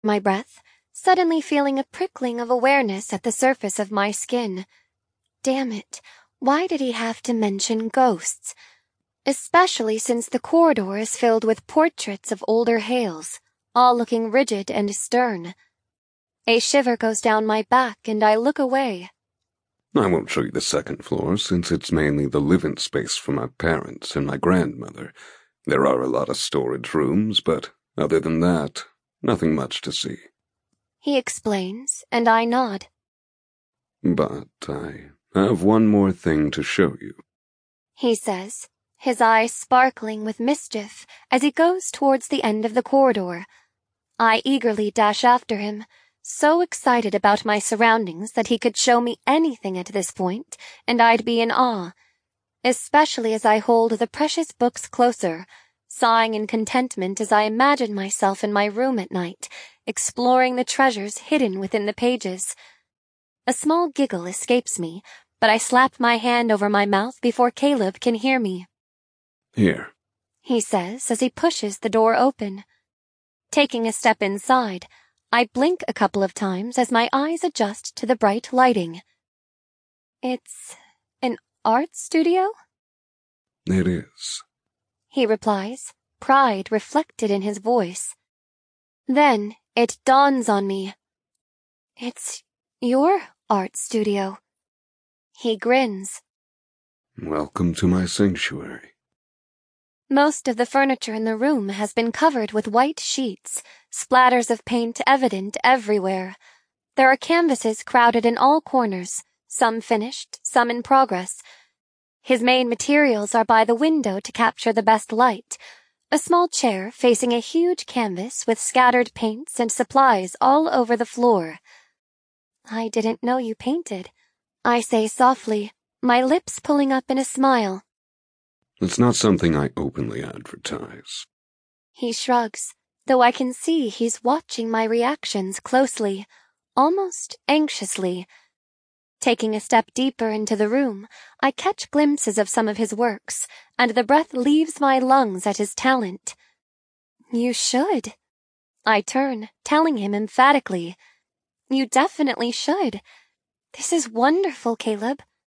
my breath, suddenly feeling a prickling of awareness at the surface of my skin. Damn it, why did he have to mention ghosts? Especially since the corridor is filled with portraits of older Hales, all looking rigid and stern. A shiver goes down my back and I look away. I won't show you the second floor, since it's mainly the living space for my parents and my grandmother. There are a lot of storage rooms, but other than that, nothing much to see. He explains, and I nod. But I have one more thing to show you, he says, his eyes sparkling with mischief as he goes towards the end of the corridor. I eagerly dash after him, so excited about my surroundings that he could show me anything at this point, and I'd be in awe, especially as I hold the precious books closer, sighing in contentment as I imagine myself in my room at night, exploring the treasures hidden within the pages. A small giggle escapes me, but I slap my hand over my mouth before Caleb can hear me. Here, he says as he pushes the door open. Taking a step inside, I blink a couple of times as my eyes adjust to the bright lighting. It's an art studio? It is, he replies, pride reflected in his voice. Then it dawns on me. It's your art studio. He grins. Welcome to my sanctuary. Most of the furniture in the room has been covered with white sheets, splatters of paint evident everywhere. There are canvases crowded in all corners, some finished, some in progress. His main materials are by the window to capture the best light, a small chair facing a huge canvas with scattered paints and supplies all over the floor. I didn't know you painted, I say softly, my lips pulling up in a smile. It's not something I openly advertise. He shrugs, though I can see he's watching my reactions closely, almost anxiously. Taking a step deeper into the room, I catch glimpses of some of his works, and the breath leaves my lungs at his talent. You should. I turn, telling him emphatically. You definitely should. This is wonderful, Caleb.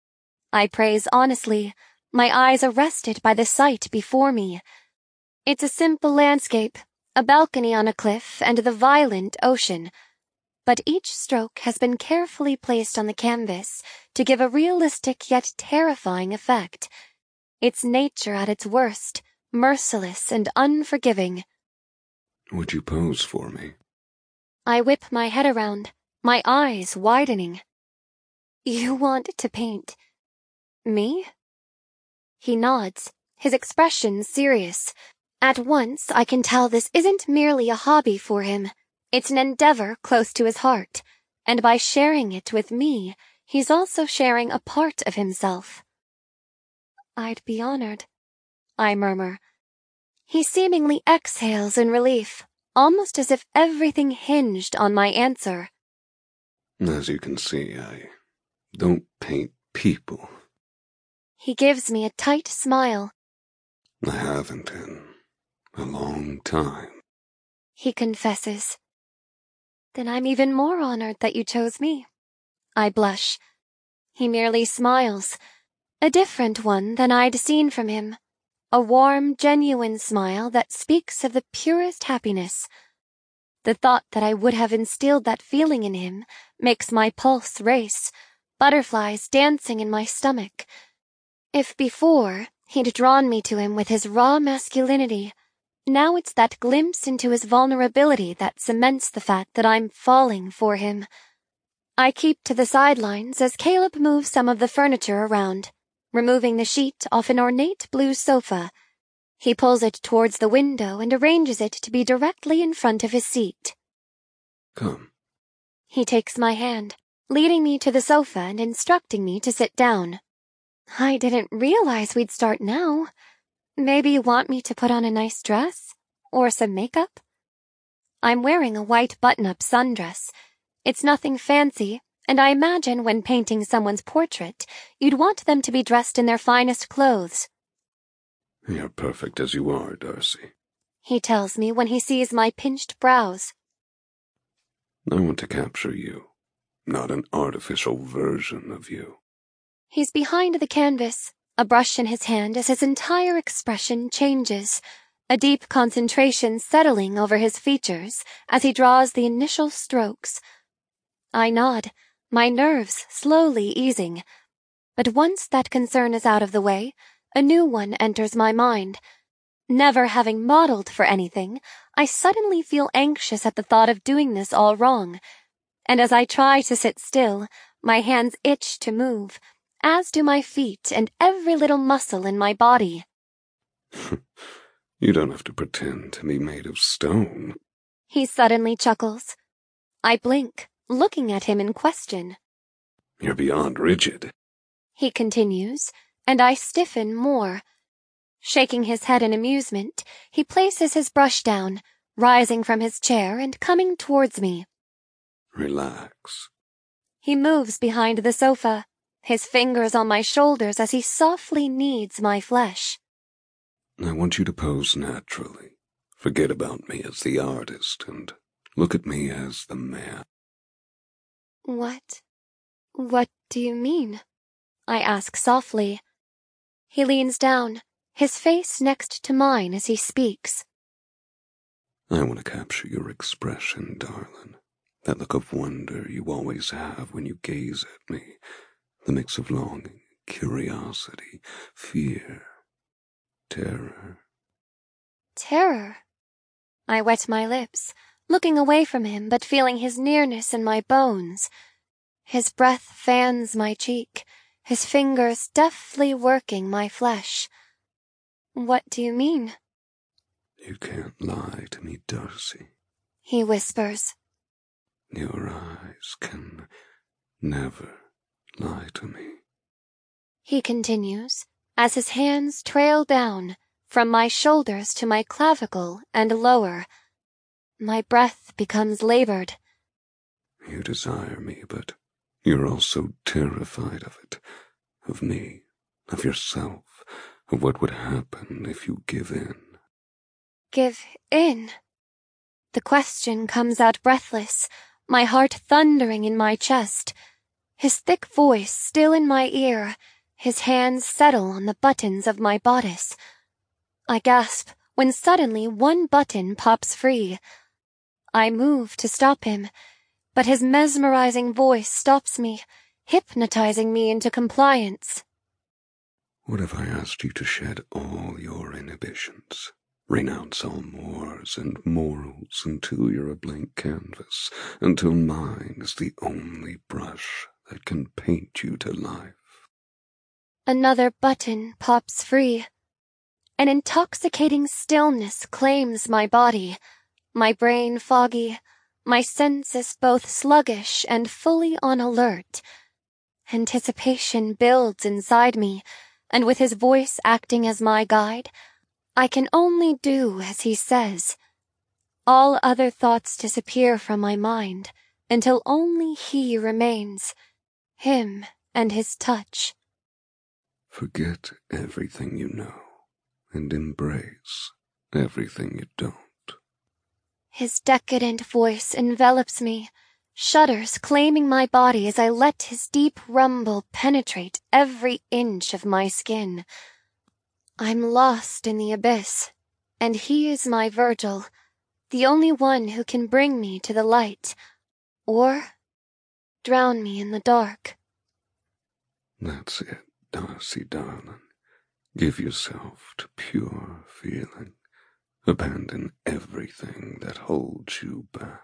I praise honestly, my eyes arrested by the sight before me. It's a simple landscape, a balcony on a cliff, and the violent ocean. But each stroke has been carefully placed on the canvas to give a realistic yet terrifying effect. It's nature at its worst, merciless and unforgiving. Would you pose for me? I whip my head around, my eyes widening. You want to paint me? He nods, his expression serious. At once I can tell this isn't merely a hobby for him. It's an endeavor close to his heart, and by sharing it with me, he's also sharing a part of himself. I'd be honored, I murmur. He seemingly exhales in relief, almost as if everything hinged on my answer. As you can see, I don't paint people. He gives me a tight smile. I haven't in a long time. He confesses. Then I'm even more honored that you chose me. I blush. He merely smiles, a different one than I'd seen from him. A warm, genuine smile that speaks of the purest happiness. The thought that I would have instilled that feeling in him makes my pulse race, butterflies dancing in my stomach. If before he'd drawn me to him with his raw masculinity, now it's that glimpse into his vulnerability that cements the fact that I'm falling for him. I keep to the sidelines as Caleb moves some of the furniture around, removing the sheet off an ornate blue sofa. He pulls it towards the window and arranges it to be directly in front of his seat. Come. He takes my hand, leading me to the sofa and instructing me to sit down. I didn't realize we'd start now. Maybe you want me to put on a nice dress? Or some makeup? I'm wearing a white button-up sundress. It's nothing fancy, and I imagine when painting someone's portrait, you'd want them to be dressed in their finest clothes. You're perfect as you are, Darcy, he tells me when he sees my pinched brows. I want to capture you, not an artificial version of you. He's behind the canvas, a brush in his hand as his entire expression changes, a deep concentration settling over his features as he draws the initial strokes. I nod, my nerves slowly easing. But once that concern is out of the way, a new one enters my mind. Never having modeled for anything, I suddenly feel anxious at the thought of doing this all wrong. And as I try to sit still, my hands itch to move, as do my feet and every little muscle in my body. You don't have to pretend to be made of stone. He suddenly chuckles. I blink, looking at him in question. You're beyond rigid. He continues, and I stiffen more. Shaking his head in amusement, he places his brush down, rising from his chair and coming towards me. Relax. He moves behind the sofa, his fingers on my shoulders as he softly kneads my flesh. I want you to pose naturally. Forget about me as the artist and look at me as the man. What do you mean? I ask softly. He leans down, his face next to mine as he speaks. I want to capture your expression, darling. That look of wonder you always have when you gaze at me. The mix of longing, curiosity, fear, terror. Terror? I wet my lips, looking away from him but feeling his nearness in my bones. His breath fans my cheek, his fingers deftly working my flesh. What do you mean? You can't lie to me, Darcy. He whispers. Your eyes can never lie to me. He continues, as his hands trail down, from my shoulders to my clavicle and lower. My breath becomes labored. You desire me, but you're also terrified of it. Of me, of yourself, of what would happen if you give in. Give in? The question comes out breathless, my heart thundering in my chest. His thick voice still in my ear, his hands settle on the buttons of my bodice. I gasp when suddenly one button pops free. I move to stop him, but his mesmerizing voice stops me, hypnotizing me into compliance. What if I asked you to shed all your inhibitions? Renounce all mores and morals until you're a blank canvas, until mine is the only brush that can paint you to life. Another button pops free. An intoxicating stillness claims my body, my brain foggy, my senses both sluggish and fully on alert. Anticipation builds inside me, and with his voice acting as my guide, I can only do as he says. All other thoughts disappear from my mind until only he remains, him and his touch. Forget everything you know and embrace everything you don't. His decadent voice envelops me, shudders claiming my body as I let his deep rumble penetrate every inch of my skin. I'm lost in the abyss, and he is my Virgil, the only one who can bring me to the light, or drown me in the dark. That's it, Darcy, darling. Give yourself to pure feeling. Abandon everything that holds you back.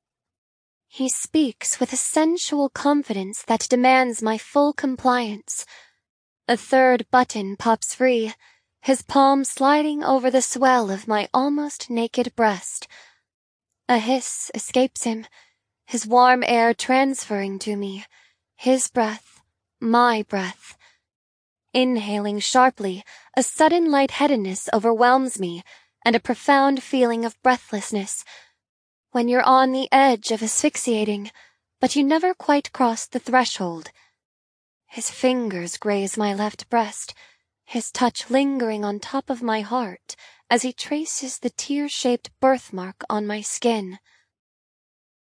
He speaks with a sensual confidence that demands my full compliance. A third button pops free, his palm sliding over the swell of my almost naked breast. A hiss escapes him, his warm air transferring to me, his breath, my breath. Inhaling sharply, a sudden lightheadedness overwhelms me, and a profound feeling of breathlessness. When you're on the edge of asphyxiating, but you never quite cross the threshold. His fingers graze my left breast, his touch lingering on top of my heart as he traces the tear-shaped birthmark on my skin.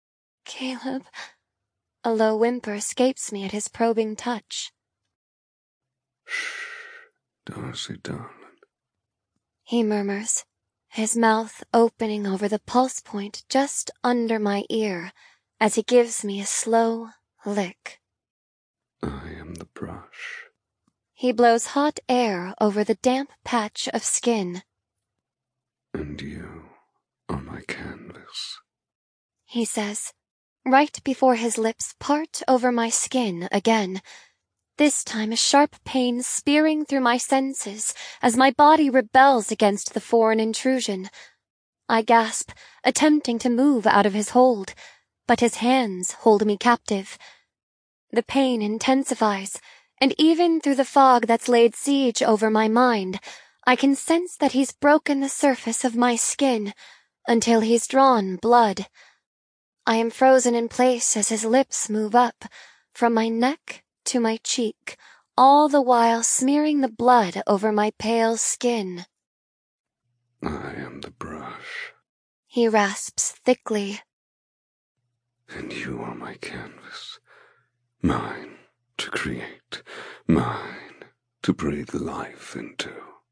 Caleb. A low whimper escapes me at his probing touch. Shh, Darcy, darling. He murmurs, his mouth opening over the pulse point just under my ear as he gives me a slow lick. I am the brush. He blows hot air over the damp patch of skin. And you are my canvas, he says, right before his lips part over my skin again, this time a sharp pain spearing through my senses as my body rebels against the foreign intrusion. I gasp, attempting to move out of his hold, but his hands hold me captive. The pain intensifies, and even through the fog that's laid siege over my mind, I can sense that he's broken the surface of my skin until he's drawn blood. I am frozen in place as his lips move up, from my neck to my cheek, all the while smearing the blood over my pale skin. I am the brush, he rasps thickly. And you are my canvas, mine to create, mine to breathe life into.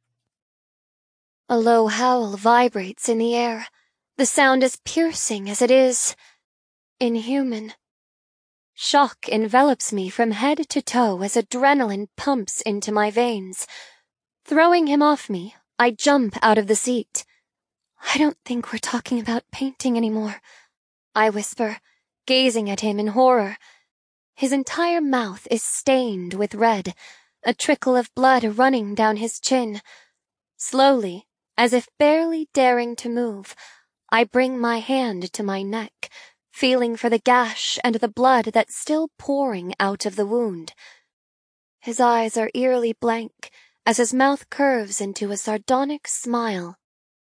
A low howl vibrates in the air. The sound is piercing as it is inhuman. Shock envelops me from head to toe as adrenaline pumps into my veins. Throwing him off me, I jump out of the seat. I don't think we're talking about painting anymore, I whisper, gazing at him in horror. His entire mouth is stained with red, a trickle of blood running down his chin. Slowly, as if barely daring to move, I bring my hand to my neck, feeling for the gash and the blood that's still pouring out of the wound. His eyes are eerily blank as his mouth curves into a sardonic smile.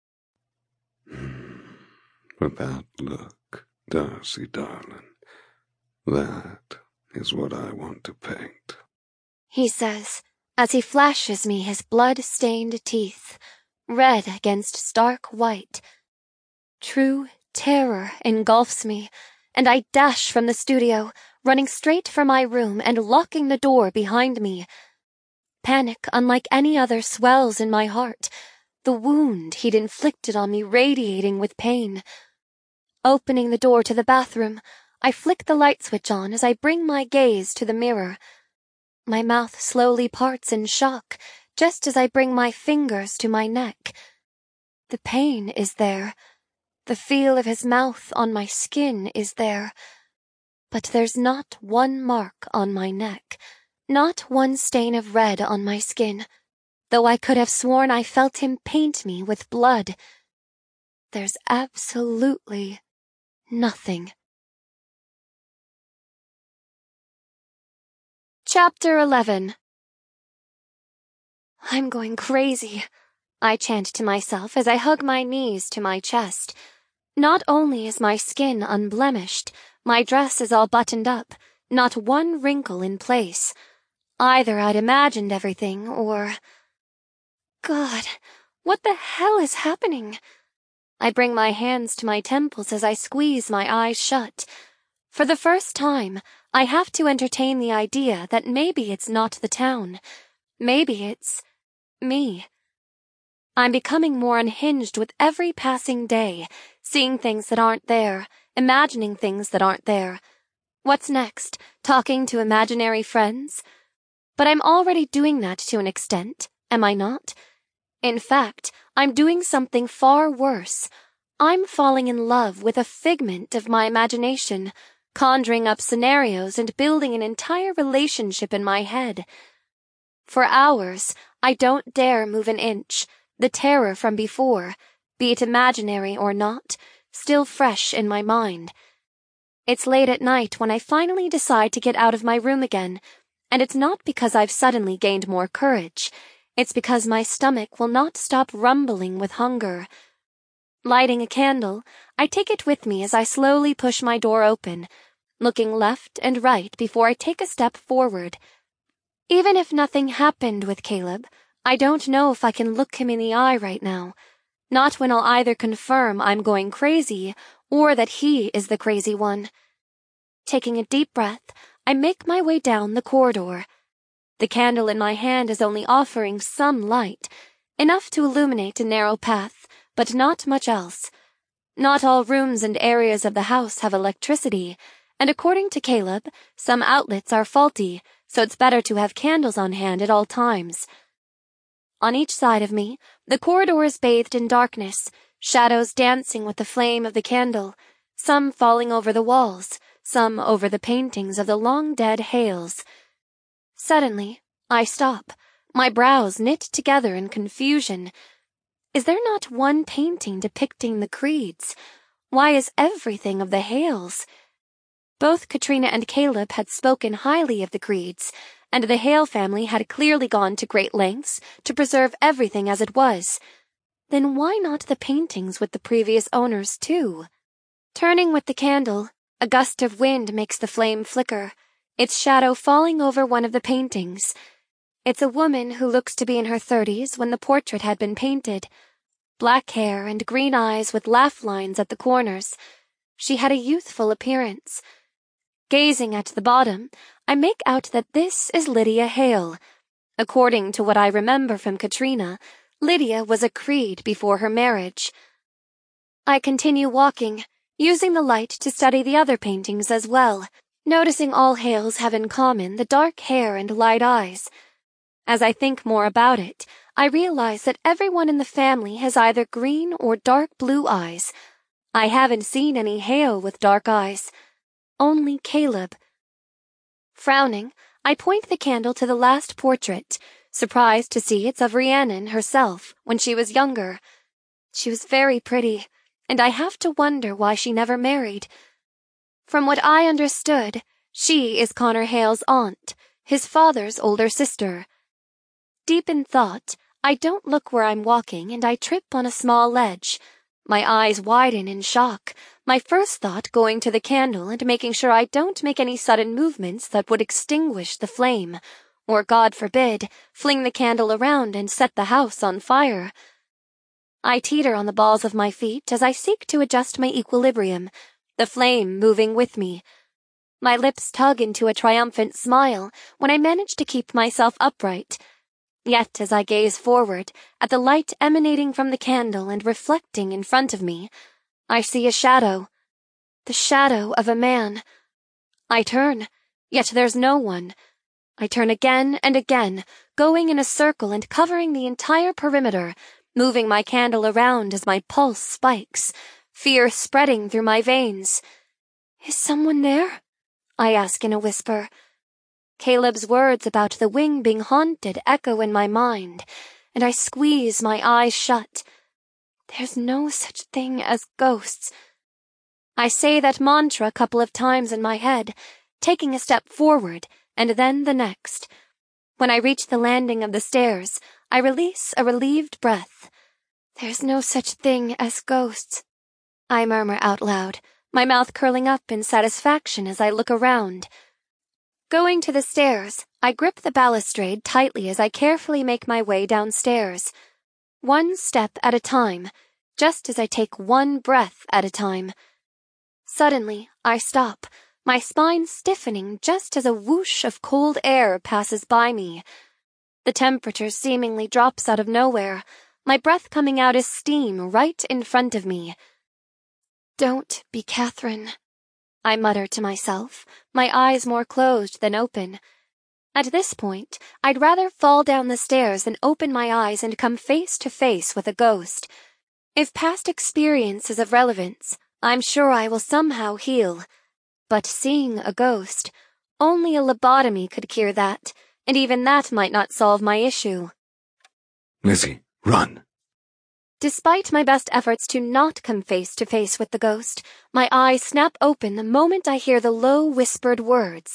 With that look, Darcy, darling, that is what I want to paint, he says, as he flashes me his blood-stained teeth, red against stark white. True terror engulfs me, and I dash from the studio, running straight for my room and locking the door behind me. Panic unlike any other swells in my heart, the wound he'd inflicted on me radiating with pain. Opening the door to the bathroom, I flick the light switch on as I bring my gaze to the mirror. My mouth slowly parts in shock, just as I bring my fingers to my neck. The pain is there. The feel of his mouth on my skin is there. But there's not one mark on my neck, not one stain of red on my skin, though I could have sworn I felt him paint me with blood. There's absolutely nothing. Chapter 11. I'm going crazy, I chant to myself as I hug my knees to my chest. Not only is my skin unblemished, my dress is all buttoned up, not one wrinkle in place. Either I'd imagined everything, or... God, what the hell is happening? I bring my hands to my temples as I squeeze my eyes shut. For the first time, I have to entertain the idea that maybe it's not the town. Maybe it's me. I'm becoming more unhinged with every passing day, seeing things that aren't there, imagining things that aren't there. What's next? Talking to imaginary friends? But I'm already doing that to an extent, am I not? In fact, I'm doing something far worse. I'm falling in love with a figment of my imagination, conjuring up scenarios and building an entire relationship in my head. For hours, I don't dare move an inch. The terror from before, be it imaginary or not, still fresh in my mind. It's late at night when I finally decide to get out of my room again, and it's not because I've suddenly gained more courage. It's because my stomach will not stop rumbling with hunger. Lighting a candle, I take it with me as I slowly push my door open, looking left and right before I take a step forward. Even if nothing happened with Caleb, I don't know if I can look him in the eye right now. Not when I'll either confirm I'm going crazy or that he is the crazy one. Taking a deep breath, I make my way down the corridor. The candle in my hand is only offering some light, enough to illuminate a narrow path, but not much else. Not all rooms and areas of the house have electricity, and according to Caleb, some outlets are faulty, so it's better to have candles on hand at all times. On each side of me, the corridor is bathed in darkness, shadows dancing with the flame of the candle, some falling over the walls, some over the paintings of the long-dead Hales. Suddenly, I stop, my brows knit together in confusion. Is there not one painting depicting the Creeds? Why is everything of the Hales? Both Katrina and Caleb had spoken highly of the Creeds, and the Hale family had clearly gone to great lengths to preserve everything as it was. Then why not the paintings with the previous owners, too? Turning with the candle, a gust of wind makes the flame flicker, its shadow falling over one of the paintings. It's a woman who looks to be in her 30s when the portrait had been painted. Black hair and green eyes with laugh lines at the corners. She had a youthful appearance. Gazing at the bottom, I make out that this is Lydia Hale. According to what I remember from Katrina, Lydia was a Creed before her marriage. I continue walking, using the light to study the other paintings as well, noticing all Hales have in common the dark hair and light eyes. As I think more about it, I realize that everyone in the family has either green or dark blue eyes. I haven't seen any Hale with dark eyes. Only Caleb. Frowning, I point the candle to the last portrait, surprised to see it's of Rhiannon herself when she was younger. She was very pretty, and I have to wonder why she never married. From what I understood, she is Connor Hale's aunt, his father's older sister. Deep in thought, I don't look where I'm walking and I trip on a small ledge. My eyes widen in shock, my first thought going to the candle and making sure I don't make any sudden movements that would extinguish the flame, or, God forbid, fling the candle around and set the house on fire. I teeter on the balls of my feet as I seek to adjust my equilibrium, the flame moving with me. My lips tug into a triumphant smile when I manage to keep myself upright. Yet as I gaze forward, at the light emanating from the candle and reflecting in front of me, I see a shadow. The shadow of a man. I turn, yet there's no one. I turn again and again, going in a circle and covering the entire perimeter, moving my candle around as my pulse spikes, fear spreading through my veins. Is someone there? I ask in a whisper. Caleb's words about the wing being haunted echo in my mind, and I squeeze my eyes shut. There's no such thing as ghosts. I say that mantra a couple of times in my head, taking a step forward, and then the next. When I reach the landing of the stairs, I release a relieved breath. There's no such thing as ghosts, I murmur out loud, my mouth curling up in satisfaction as I look around. Going to the stairs, I grip the balustrade tightly as I carefully make my way downstairs. One step at a time, just as I take one breath at a time. Suddenly, I stop, my spine stiffening just as a whoosh of cold air passes by me. The temperature seemingly drops out of nowhere, my breath coming out as steam right in front of me. Don't be Catherine, I mutter to myself, my eyes more closed than open. At this point, I'd rather fall down the stairs than open my eyes and come face to face with a ghost. If past experience is of relevance, I'm sure I will somehow heal. But seeing a ghost, only a lobotomy could cure that, and even that might not solve my issue. Lizzie, run! Despite my best efforts to not come face to face with the ghost, my eyes snap open the moment I hear the low whispered words.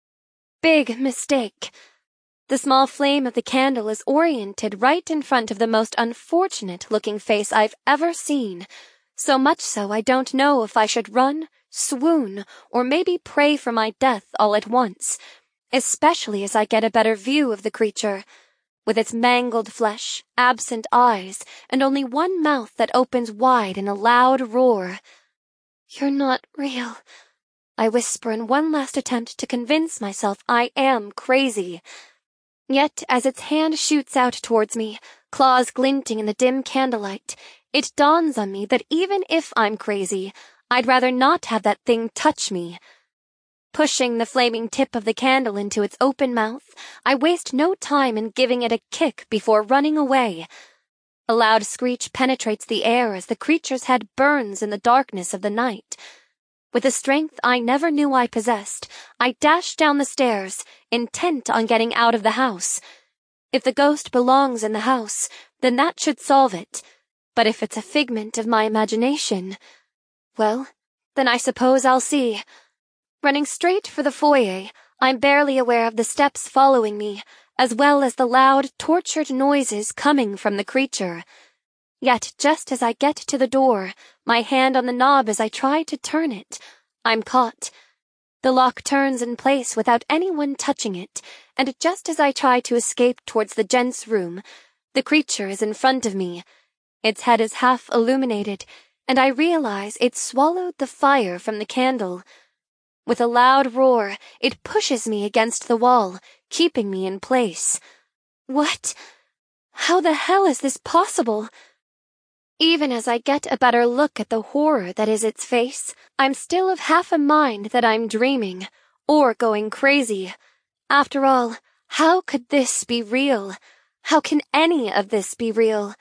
Big mistake. The small flame of the candle is oriented right in front of the most unfortunate-looking face I've ever seen, so much so I don't know if I should run, swoon, or maybe pray for my death all at once, especially as I get a better view of the creature. With its mangled flesh, absent eyes, and only one mouth that opens wide in a loud roar. You're not real. I whisper in one last attempt to convince myself I am crazy. Yet, as its hand shoots out towards me, claws glinting in the dim candlelight, it dawns on me that even if I'm crazy, I'd rather not have that thing touch me. Pushing the flaming tip of the candle into its open mouth, I waste no time in giving it a kick before running away. A loud screech penetrates the air as the creature's head burns in the darkness of the night. With a strength I never knew I possessed, I dash down the stairs, intent on getting out of the house. If the ghost belongs in the house, then that should solve it. But if it's a figment of my imagination, well, then I suppose I'll see. Running straight for the foyer, I'm barely aware of the steps following me, as well as the loud, tortured noises coming from the creature. Yet just as I get to the door, my hand on the knob as I try to turn it, I'm caught. The lock turns in place without anyone touching it, and just as I try to escape towards the gents' room, the creature is in front of me. Its head is half illuminated, and I realize it swallowed the fire from the candle. With a loud roar, it pushes me against the wall, keeping me in place. What? How the hell is this possible? Even as I get a better look at the horror that is its face, I'm still of half a mind that I'm dreaming, or going crazy. After all, how could this be real? How can any of this be real?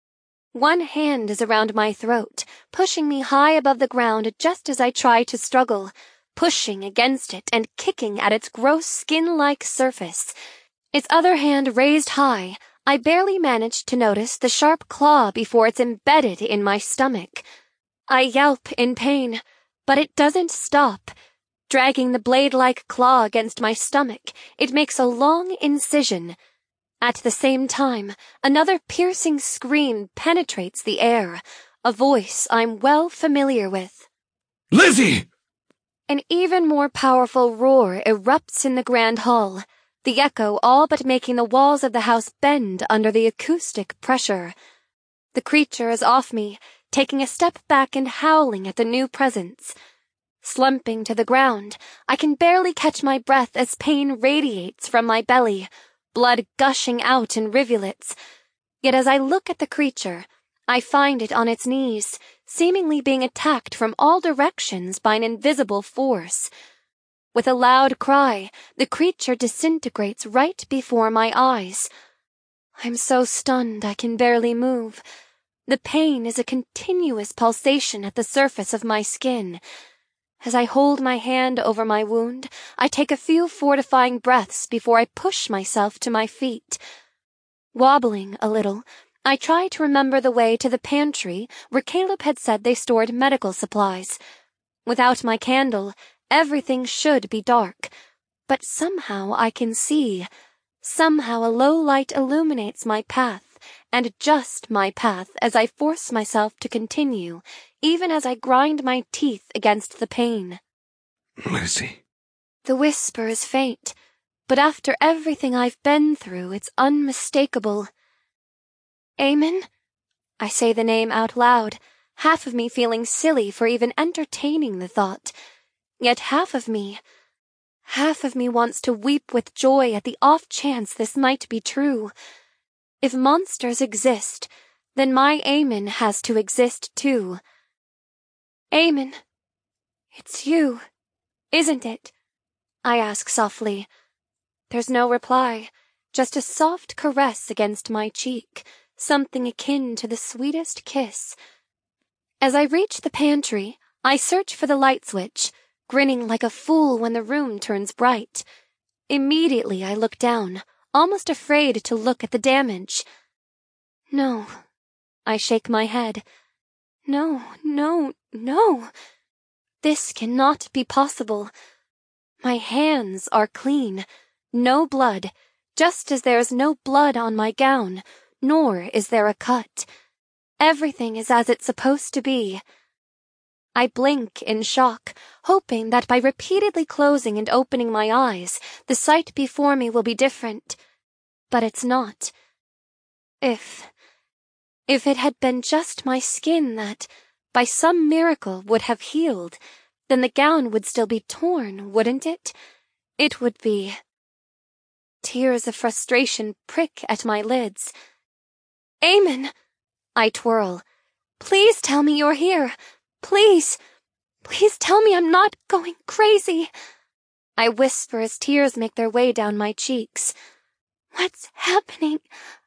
One hand is around my throat, pushing me high above the ground just as I try to struggle, pushing against it and kicking at its gross skin-like surface. Its other hand raised high, I barely managed to notice the sharp claw before it's embedded in my stomach. I yelp in pain, but it doesn't stop. Dragging the blade-like claw against my stomach, it makes a long incision. At the same time, another piercing scream penetrates the air, a voice I'm well familiar with. Lizzie! An even more powerful roar erupts in the grand hall, the echo all but making the walls of the house bend under the acoustic pressure. The creature is off me, taking a step back and howling at the new presence. Slumping to the ground, I can barely catch my breath as pain radiates from my belly, blood gushing out in rivulets. Yet as I look at the creature, I find it on its knees, seemingly being attacked from all directions by an invisible force. With a loud cry, the creature disintegrates right before my eyes. I'm so stunned I can barely move. The pain is a continuous pulsation at the surface of my skin. As I hold my hand over my wound, I take a few fortifying breaths before I push myself to my feet. Wobbling a little, I try to remember the way to the pantry where Caleb had said they stored medical supplies. Without my candle, everything should be dark, but somehow I can see. Somehow a low light illuminates my path, and just my path as I force myself to continue, even as I grind my teeth against the pain. Lizzie. The whisper is faint, but after everything I've been through, it's unmistakable. Eamon? I say the name out loud, half of me feeling silly for even entertaining the thought. Yet half of me wants to weep with joy at the off chance this might be true. If monsters exist, then my Eamon has to exist too. Eamon, it's you, isn't it? I ask softly. There's no reply, just a soft caress against my cheek, something akin to the sweetest kiss. As I reach the pantry, I search for the light switch, grinning like a fool when the room turns bright. Immediately I look down, almost afraid to look at the damage. No. I shake my head. No, no, no. This cannot be possible. My hands are clean. No blood, just as there is no blood on my gown, nor is there a cut. Everything is as it's supposed to be. I blink in shock, hoping that by repeatedly closing and opening my eyes, the sight before me will be different. But it's not. If it had been just my skin that, by some miracle, would have healed, then the gown would still be torn, wouldn't it? It would be. Tears of frustration prick at my lids. Eamon! I twirl. Please tell me you're here. Please. Please tell me I'm not going crazy. I whisper as tears make their way down my cheeks. What's happening?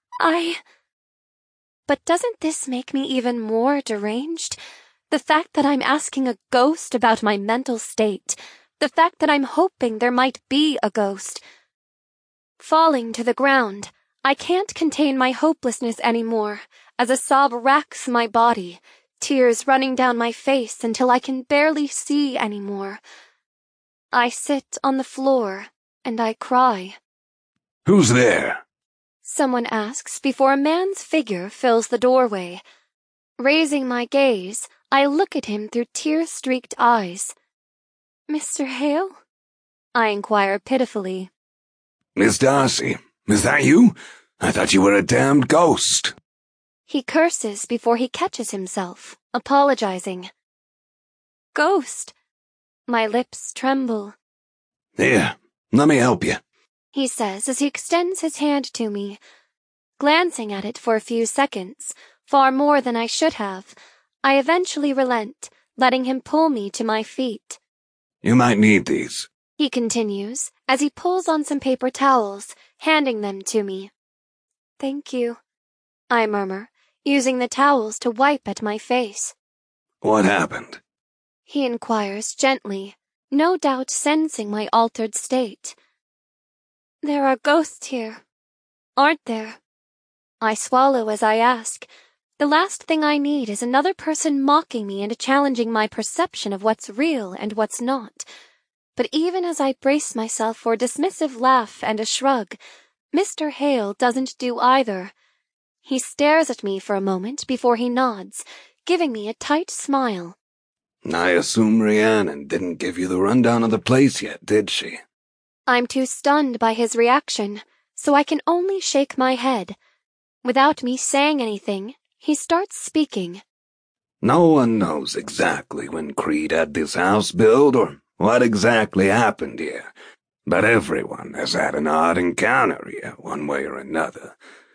But doesn't this make me even more deranged? The fact that I'm asking a ghost about my mental state. The fact that I'm hoping there might be a ghost. Falling to the ground, I can't contain my hopelessness anymore, as a sob racks my body, tears running down my face until I can barely see anymore. I sit on the floor, and I cry. Who's there? Someone asks before a man's figure fills the doorway. Raising my gaze, I look at him through tear-streaked eyes. Mr. Hale? I inquire pitifully. Miss Darcy, is that you? I thought you were a damned ghost. He curses before he catches himself, apologizing. Ghost? My lips tremble. Here, let me help you, He says as he extends his hand to me. Glancing at it for a few seconds, far more than I should have, I eventually relent, letting him pull me to my feet. You might need these, He continues as he pulls on some paper towels, handing them to me. Thank you, I murmur, using the towels to wipe at my face. What happened? He inquires gently, no doubt sensing my altered state. There are ghosts here, aren't there? I swallow as I ask. The last thing I need is another person mocking me and challenging my perception of what's real and what's not. But even as I brace myself for a dismissive laugh and a shrug, Mr. Hale doesn't do either. He stares at me for a moment before he nods, giving me a tight smile. I assume Rhiannon didn't give you the rundown of the place yet, did she? I'm too stunned by his reaction, so I can only shake my head. Without me saying anything, he starts speaking. No one knows exactly when Creed had this house built or what exactly happened here, but everyone has had an odd encounter here, one way or another.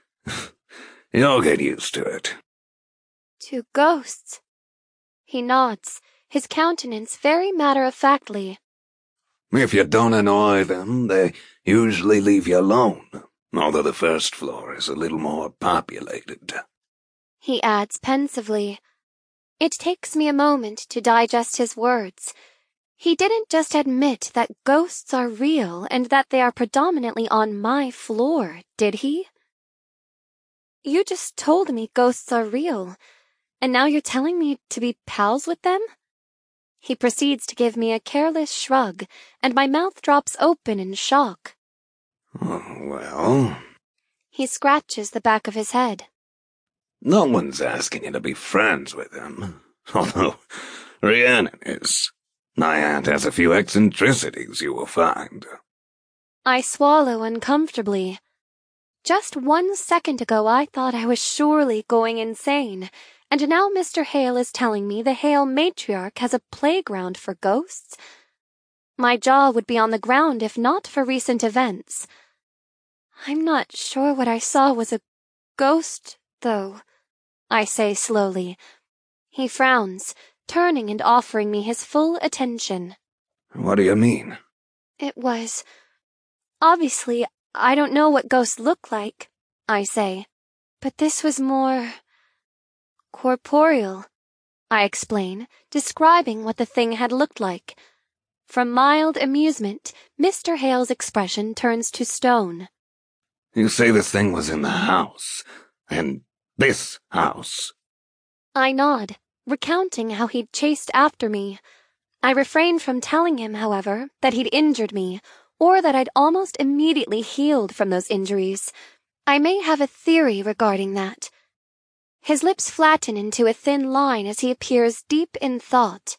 You'll get used to it. To ghosts. He nods, his countenance very matter-of-factly. If you don't annoy them, they usually leave you alone, although the first floor is a little more populated. He adds pensively. It takes me a moment to digest his words. He didn't just admit that ghosts are real and that they are predominantly on my floor, did he? You just told me ghosts are real, and now you're telling me to be pals with them? He proceeds to give me a careless shrug, and my mouth drops open in shock. Oh, well. He scratches the back of his head. No one's asking you to be friends with him, although Rhiannon is. My aunt has a few eccentricities, you will find. I swallow uncomfortably. Just 1 second ago I thought I was surely going insane, and now Mr. Hale is telling me the Hale matriarch has a playground for ghosts? My jaw would be on the ground if not for recent events. I'm not sure what I saw was a ghost, though, I say slowly. He frowns, turning and offering me his full attention. What do you mean? It was. Obviously, I don't know what ghosts look like, I say, but this was more corporeal, I explain, describing what the thing had looked like. From mild amusement, Mr. Hale's expression turns to stone. You say this thing was in the house, and this house. I nod, recounting how he'd chased after me. I refrain from telling him, however, that he'd injured me, or that I'd almost immediately healed from those injuries. I may have a theory regarding that. His lips flatten into a thin line as he appears deep in thought.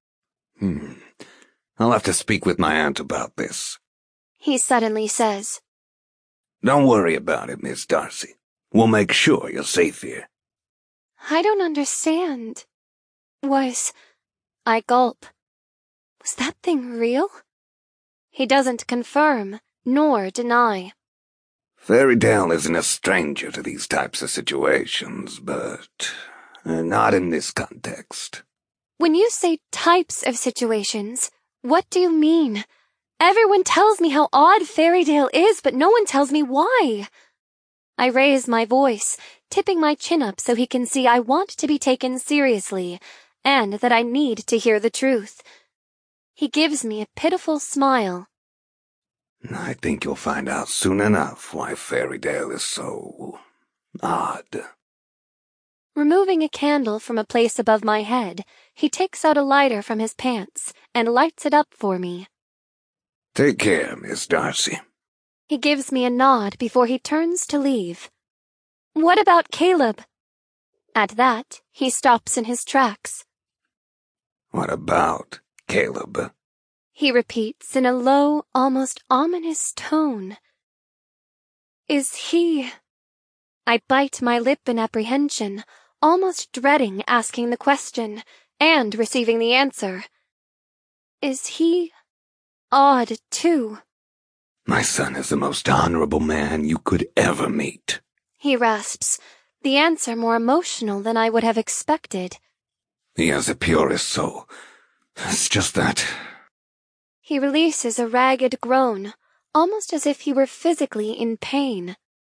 I'll have to speak with my aunt about this. He suddenly says. Don't worry about it, Miss Darcy. We'll make sure you're safe here. I don't understand. I gulp. Was that thing real? He doesn't confirm, nor deny. Fairy-Dale isn't a stranger to these types of situations, but not in this context. When you say types of situations, what do you mean? Everyone tells me how odd Fairy-Dale is, but no one tells me why. I raise my voice, tipping my chin up so he can see I want to be taken seriously, and that I need to hear the truth. He gives me a pitiful smile. I think you'll find out soon enough why Fairy-Dale is so odd. Removing a candle from a place above my head, he takes out a lighter from his pants and lights it up for me. Take care, Miss Darcy. He gives me a nod before he turns to leave. What about Caleb? At that, he stops in his tracks. What about Caleb? He repeats in a low, almost ominous tone. Is he... I bite my lip in apprehension, almost dreading asking the question and receiving the answer. Is he odd, too? My son is the most honorable man you could ever meet. He rasps, the answer more emotional than I would have expected. He has the purest soul. It's just that... He releases a ragged groan, almost as if he were physically in pain.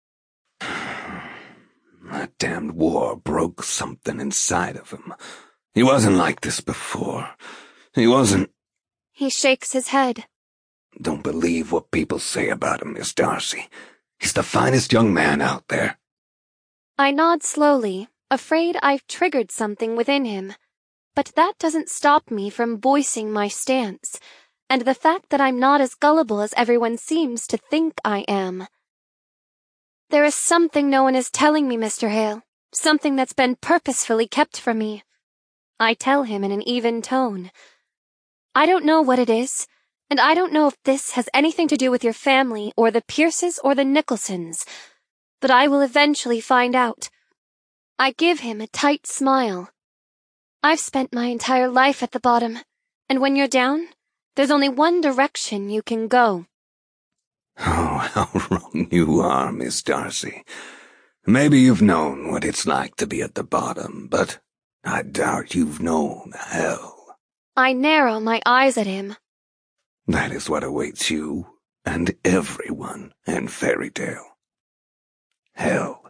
That damned war broke something inside of him. He wasn't like this before. He wasn't... He shakes his head. Don't believe what people say about him, Miss Darcy. He's the finest young man out there. I nod slowly, afraid I've triggered something within him. But that doesn't stop me from voicing my stance, and the fact that I'm not as gullible as everyone seems to think I am. There is something no one is telling me, Mr. Hale, something that's been purposefully kept from me. I tell him in an even tone. I don't know what it is, and I don't know if this has anything to do with your family or the Pierces or the Nicholsons, but I will eventually find out. I give him a tight smile. I've spent my entire life at the bottom, and when you're down, there's only one direction you can go. Oh, how wrong you are, Miss Darcy. Maybe you've known what it's like to be at the bottom, but I doubt you've known hell. I narrow my eyes at him. That is what awaits you and everyone in Fairy-Dale. Hell.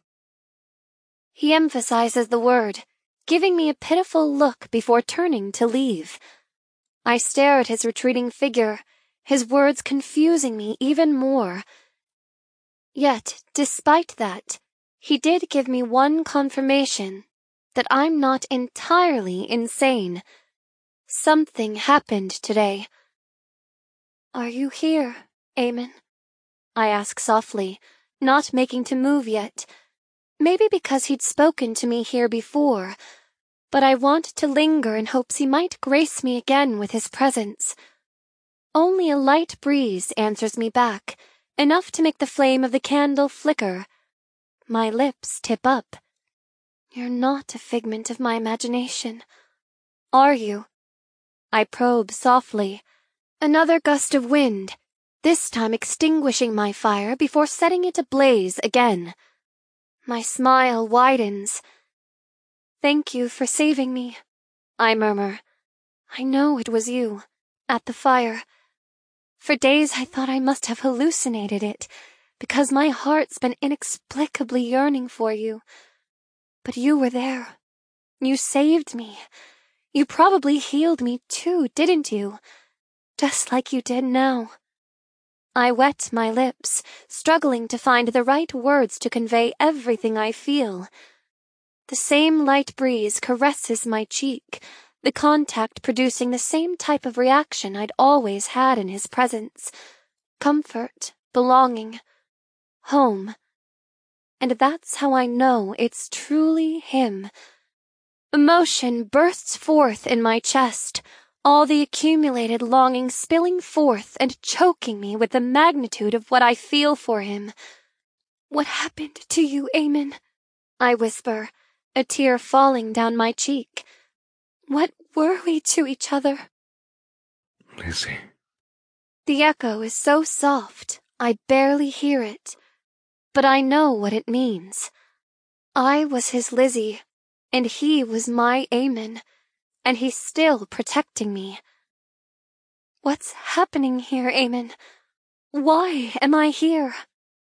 He emphasizes the word, giving me a pitiful look before turning to leave. I stare at his retreating figure, his words confusing me even more. Yet, despite that, he did give me one confirmation that I'm not entirely insane. Something happened today. Are you here, Eamon? I ask softly, not making to move yet. Maybe because he'd spoken to me here before, but I want to linger in hopes he might grace me again with his presence. Only a light breeze answers me back, enough to make the flame of the candle flicker. My lips tip up. You're not a figment of my imagination, are you? I probe softly. Another gust of wind, this time extinguishing my fire before setting it ablaze again. My smile widens. Thank you for saving me, I murmur. I know it was you, at the fire. For days I thought I must have hallucinated it, because my heart's been inexplicably yearning for you. But you were there. You saved me. You probably healed me too, didn't you? Just like you did now. I wet my lips, struggling to find the right words to convey everything I feel. The same light breeze caresses my cheek, the contact producing the same type of reaction I'd always had in his presence. Comfort, belonging, home. And that's how I know it's truly him. Emotion bursts forth in my chest, all the accumulated longing spilling forth and choking me with the magnitude of what I feel for him. What happened to you, Eamon? I whisper, a tear falling down my cheek. What were we to each other? Lizzie. The echo is so soft, I barely hear it, but I know what it means. I was his Lizzie, and he was my Eamon, and he's still protecting me. What's happening here, Eamon? Why am I here?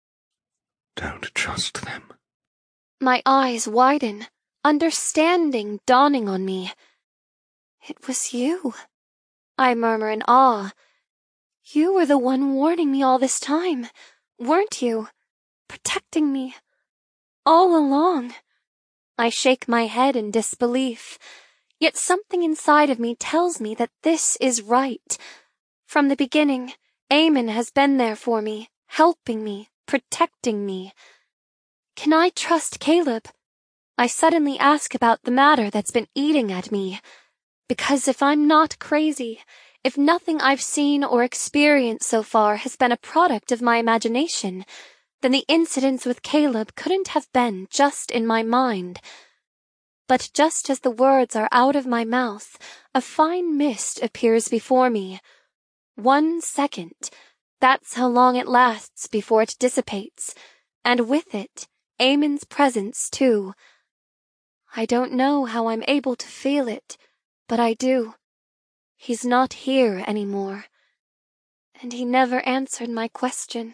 Don't trust them. My eyes widen, understanding dawning on me. It was you, I murmur in awe. You were the one warning me all this time, weren't you? Protecting me. All along. I shake my head in disbelief, yet something inside of me tells me that this is right. From the beginning, Eamon has been there for me, helping me, protecting me. Can I trust Caleb? I suddenly ask about the matter that's been eating at me. Because if I'm not crazy, if nothing I've seen or experienced so far has been a product of my imagination, then the incidents with Caleb couldn't have been just in my mind. But just as the words are out of my mouth, a fine mist appears before me. 1 second, that's how long it lasts before it dissipates, and with it, Eamon's presence too. I don't know how I'm able to feel it, but I do. He's not here anymore. And he never answered my question.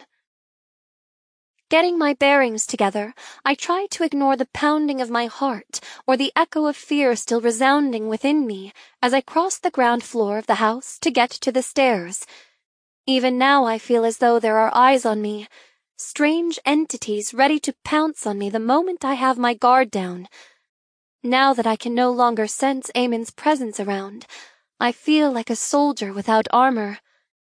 Getting my bearings together, I try to ignore the pounding of my heart or the echo of fear still resounding within me as I cross the ground floor of the house to get to the stairs. Even now I feel as though there are eyes on me, strange entities ready to pounce on me the moment I have my guard down. Now that I can no longer sense Eamon's presence around, I feel like a soldier without armor.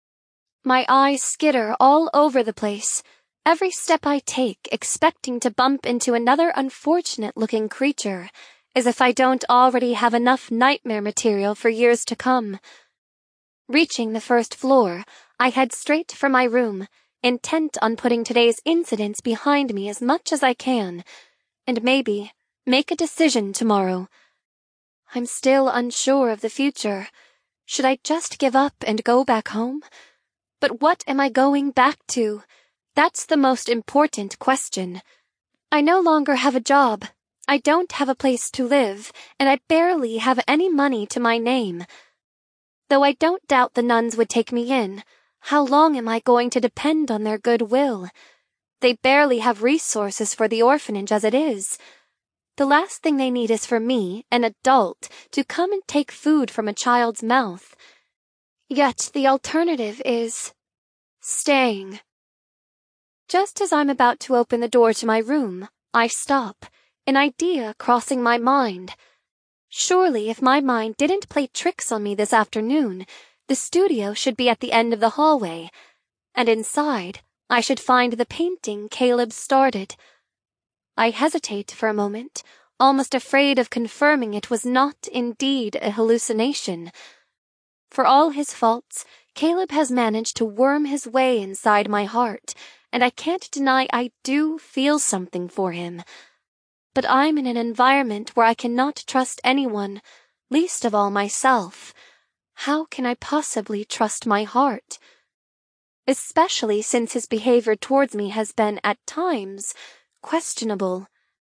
My eyes skitter all over the place, every step I take expecting to bump into another unfortunate-looking creature, as if I don't already have enough nightmare material for years to come. Reaching the first floor, I head straight for my room, intent on putting today's incidents behind me as much as I can, and maybe make a decision tomorrow. I'm still unsure of the future. Should I just give up and go back home? But what am I going back to? That's the most important question. I no longer have a job. I don't have a place to live, and I barely have any money to my name. Though I don't doubt the nuns would take me in, how long am I going to depend on their goodwill? They barely have resources for the orphanage as it is. The last thing they need is for me, an adult, to come and take food from a child's mouth. Yet the alternative is staying. Just as I'm about to open the door to my room, I stop, an idea crossing my mind. Surely if my mind didn't play tricks on me this afternoon, the studio should be at the end of the hallway, and inside I should find the painting Caleb started. I hesitate for a moment, almost afraid of confirming it was not indeed a hallucination. For all his faults, Caleb has managed to worm his way inside my heart, and I can't deny I do feel something for him. But I'm in an environment where I cannot trust anyone, least of all myself. How can I possibly trust my heart? Especially since his behavior towards me has been, at times, questionable.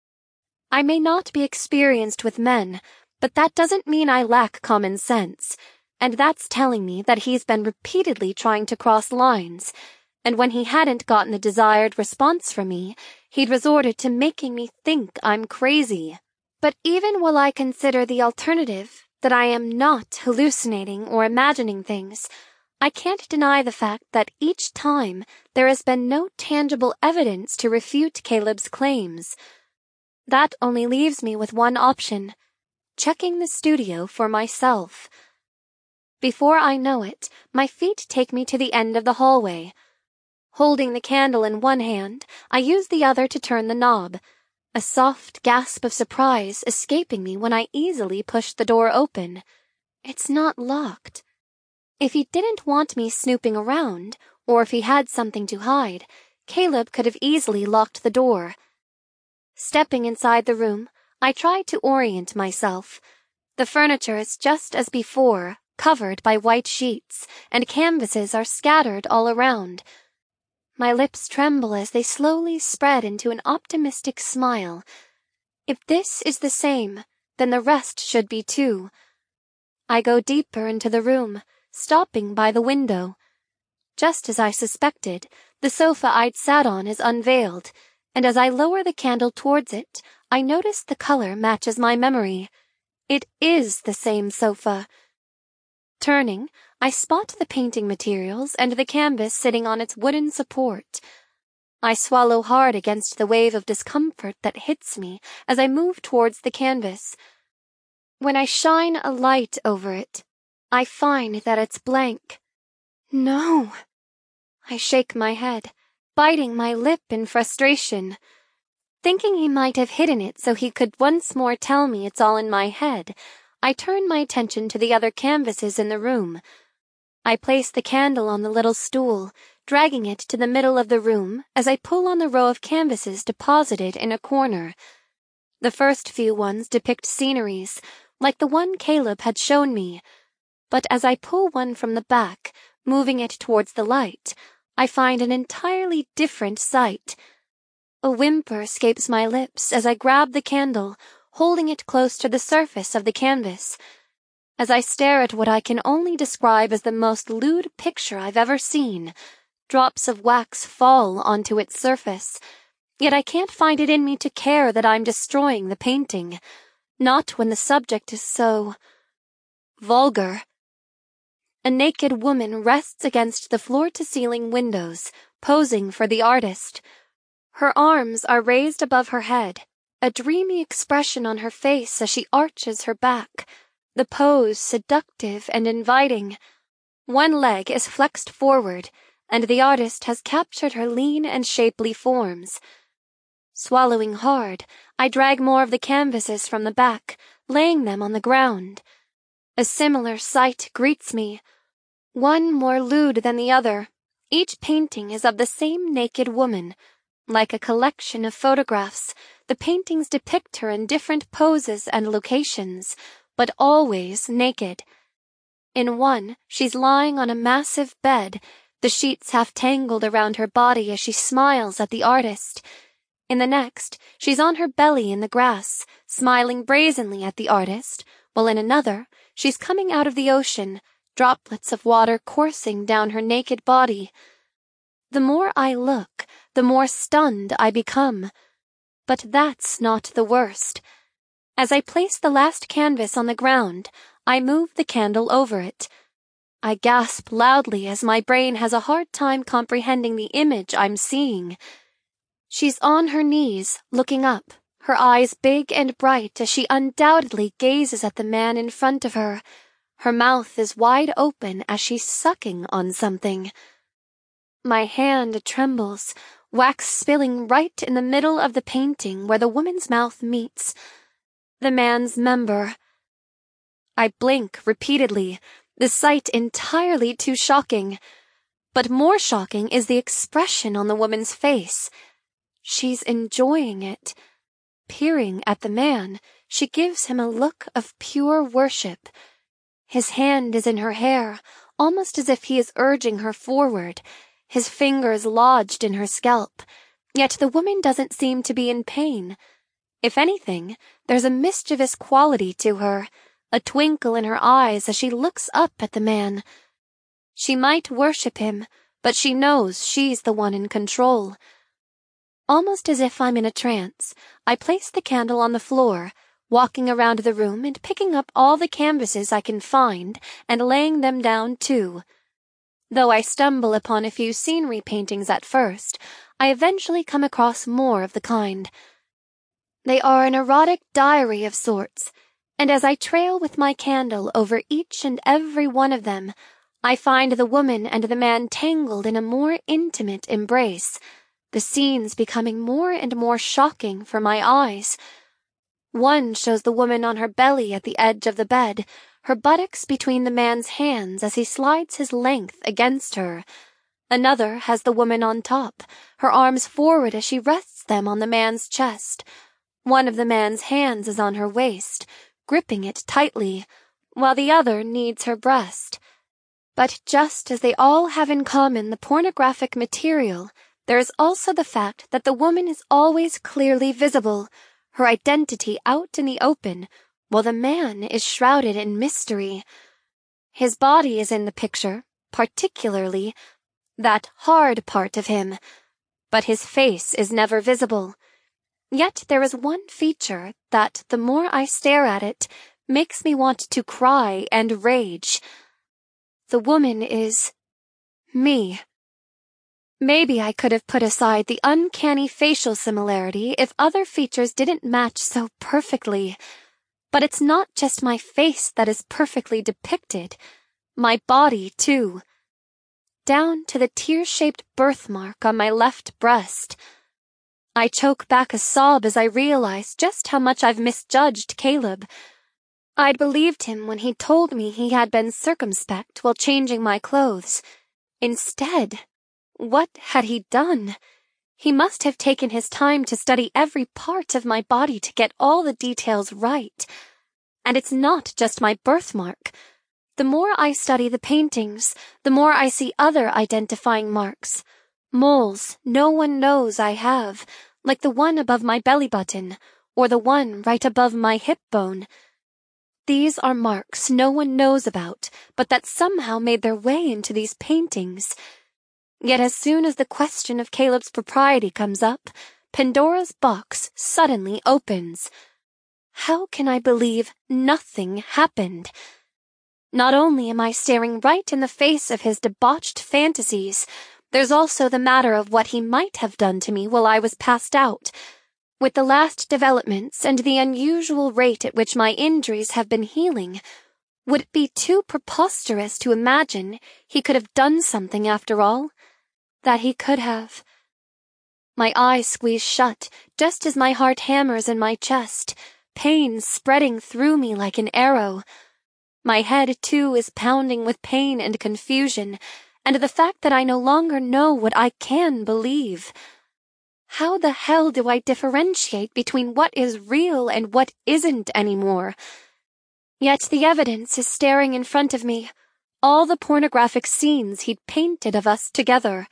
I may not be experienced with men, but that doesn't mean I lack common sense, and that's telling me that he's been repeatedly trying to cross lines, and when he hadn't gotten the desired response from me, he'd resorted to making me think I'm crazy. But even while I consider the alternative, that I am not hallucinating or imagining things, I can't deny the fact that each time there has been no tangible evidence to refute Caleb's claims. That only leaves me with one option, checking the studio for myself. Before I know it, my feet take me to the end of the hallway. Holding the candle in one hand, I use the other to turn the knob, a soft gasp of surprise escaping me when I easily push the door open. It's not locked. If he didn't want me snooping around, or if he had something to hide, Caleb could have easily locked the door. Stepping inside the room, I try to orient myself. The furniture is just as before, covered by white sheets, and canvases are scattered all around. My lips tremble as they slowly spread into an optimistic smile. If this is the same, then the rest should be too. I go deeper into the room, stopping by the window. Just as I suspected, the sofa I'd sat on is unveiled, and as I lower the candle towards it, I notice the color matches my memory. It is the same sofa. Turning, I spot the painting materials and the canvas sitting on its wooden support. I swallow hard against the wave of discomfort that hits me as I move towards the canvas. When I shine a light over it, I find that it's blank. No. I shake my head, biting my lip in frustration. Thinking he might have hidden it so he could once more tell me it's all in my head, I turn my attention to the other canvases in the room. I place the candle on the little stool, dragging it to the middle of the room as I pull on the row of canvases deposited in a corner. The first few ones depict sceneries, like the one Caleb had shown me, but as I pull one from the back, moving it towards the light, I find an entirely different sight. A whimper escapes my lips as I grab the candle, holding it close to the surface of the canvas. As I stare at what I can only describe as the most lewd picture I've ever seen, drops of wax fall onto its surface, yet I can't find it in me to care that I'm destroying the painting, not when the subject is so vulgar. A naked woman rests against the floor-to-ceiling windows, posing for the artist. Her arms are raised above her head, a dreamy expression on her face as she arches her back, the pose seductive and inviting. One leg is flexed forward, and the artist has captured her lean and shapely forms. Swallowing hard, I drag more of the canvases from the back, laying them on the ground. A similar sight greets me, one more lewd than the other. Each painting is of the same naked woman. Like a collection of photographs, the paintings depict her in different poses and locations, but always naked. In one, she's lying on a massive bed, the sheets half tangled around her body as she smiles at the artist. In the next, she's on her belly in the grass, smiling brazenly at the artist, while in another, she's coming out of the ocean, droplets of water coursing down her naked body. The more I look, the more stunned I become. But that's not the worst. As I place the last canvas on the ground, I move the candle over it. I gasp loudly as my brain has a hard time comprehending the image I'm seeing. She's on her knees, looking up, her eyes big and bright as she undoubtedly gazes at the man in front of her. Her mouth is wide open as she's sucking on something. My hand trembles, wax spilling right in the middle of the painting where the woman's mouth meets the man's member. I blink repeatedly, the sight entirely too shocking. But more shocking is the expression on the woman's face. She's enjoying it. Peering at the man, she gives him a look of pure worship. His hand is in her hair, almost as if he is urging her forward, his fingers lodged in her scalp, yet the woman doesn't seem to be in pain. If anything, there's a mischievous quality to her, a twinkle in her eyes as she looks up at the man. She might worship him, but she knows she's the one in control. Almost as if I'm in a trance, I place the candle on the floor, walking around the room and picking up all the canvases I can find and laying them down too. Though I stumble upon a few scenery paintings at first, I eventually come across more of the kind. They are an erotic diary of sorts, and as I trail with my candle over each and every one of them, I find the woman and the man tangled in a more intimate embrace, the scenes becoming more and more shocking for my eyes. One shows the woman on her belly at the edge of the bed, her buttocks between the man's hands as he slides his length against her. Another has the woman on top, her arms forward as she rests them on the man's chest. One of the man's hands is on her waist, gripping it tightly, while the other needs her breast. But just as they all have in common the pornographic material, there is also the fact that the woman is always clearly visible, her identity out in the open, while the man is shrouded in mystery. His body is in the picture, particularly that hard part of him, but his face is never visible. Yet there is one feature that, the more I stare at it, makes me want to cry and rage. The woman is me. Maybe I could have put aside the uncanny facial similarity if other features didn't match so perfectly. But it's not just my face that is perfectly depicted. My body, too. Down to the tear-shaped birthmark on my left breast. I choke back a sob as I realize just how much I've misjudged Caleb. I'd believed him when he told me he had been circumspect while changing my clothes. Instead, what had he done? He must have taken his time to study every part of my body to get all the details right. And it's not just my birthmark. The more I study the paintings, the more I see other identifying marks. Moles no one knows I have, like the one above my belly button, or the one right above my hip bone. These are marks no one knows about, but that somehow made their way into these paintings. Yet as soon as the question of Caleb's propriety comes up, Pandora's box suddenly opens. How can I believe nothing happened? Not only am I staring right in the face of his debauched fantasies, there's also the matter of what he might have done to me while I was passed out. With the last developments and the unusual rate at which my injuries have been healing, would it be too preposterous to imagine he could have done something after all? That he could have. My eyes squeeze shut just as my heart hammers in my chest, pain spreading through me like an arrow. My head, too, is pounding with pain and confusion, and the fact that I no longer know what I can believe. How the hell do I differentiate between what is real and what isn't anymore? Yet the evidence is staring in front of me, all the pornographic scenes he'd painted of us together.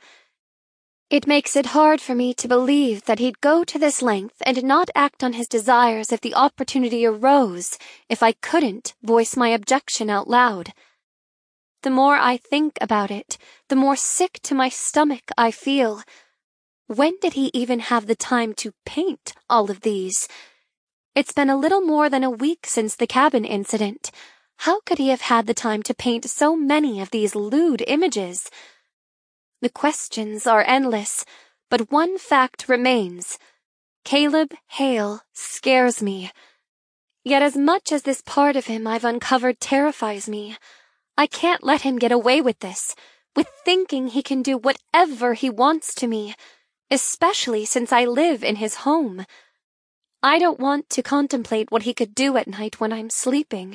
It makes it hard for me to believe that he'd go to this length and not act on his desires if the opportunity arose, if I couldn't voice my objection out loud. The more I think about it, the more sick to my stomach I feel. When did he even have the time to paint all of these? It's been a little more than a week since the cabin incident. How could he have had the time to paint so many of these lewd images? The questions are endless, but one fact remains. Caleb Hale scares me. Yet as much as this part of him I've uncovered terrifies me, I can't let him get away with this, with thinking he can do whatever he wants to me, especially since I live in his home. I don't want to contemplate what he could do at night when I'm sleeping.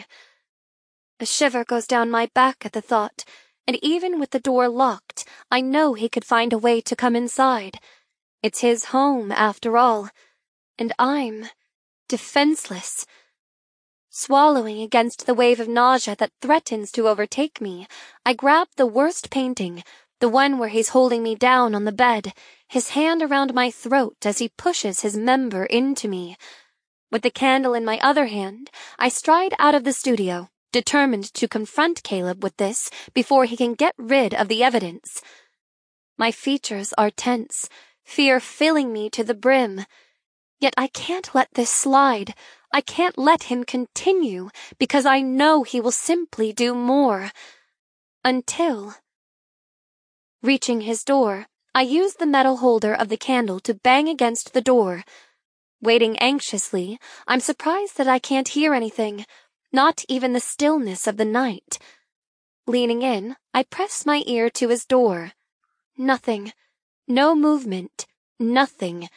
A shiver goes down my back at the thought, and even with the door locked, I know he could find a way to come inside. It's his home, after all, and I'm defenseless. Swallowing against the wave of nausea that threatens to overtake me, I grab the worst painting, the one where he's holding me down on the bed, his hand around my throat as he pushes his member into me. With the candle in my other hand, I stride out of the studio, determined to confront Caleb with this before he can get rid of the evidence. My features are tense, fear filling me to the brim. Yet I can't let this slide. I can't let him continue, because I know he will simply do more. Until... Reaching his door, I use the metal holder of the candle to bang against the door. Waiting anxiously, I'm surprised that I can't hear anything, not even the stillness of the night. Leaning in, I press my ear to his door. Nothing. No movement. Nothing.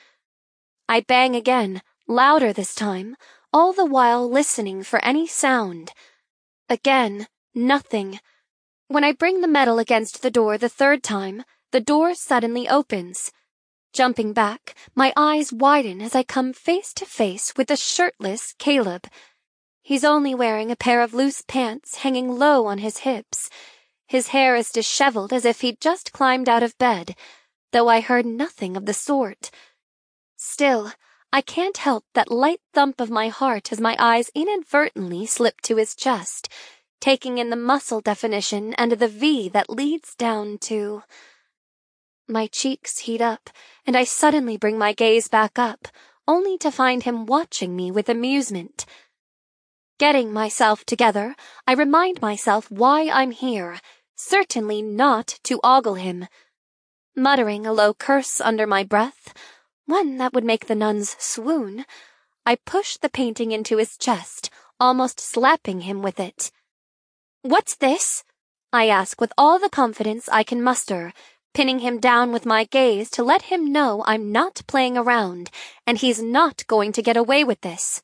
I bang again, louder this time, all the while listening for any sound. Again, nothing. When I bring the metal against the door the third time, the door suddenly opens. Jumping back, my eyes widen as I come face to face with the shirtless Caleb. He's only wearing a pair of loose pants hanging low on his hips. His hair is disheveled as if he'd just climbed out of bed, though I heard nothing of the sort. Still, I can't help that light thump of my heart as my eyes inadvertently slip to his chest, taking in the muscle definition and the V that leads down to... My cheeks heat up, and I suddenly bring my gaze back up, only to find him watching me with amusement. Getting myself together, I remind myself why I'm here, certainly not to ogle him. Muttering a low curse under my breath, one that would make the nuns swoon, I push the painting into his chest, almost slapping him with it. "What's this?" I ask with all the confidence I can muster, pinning him down with my gaze to let him know I'm not playing around, and he's not going to get away with this.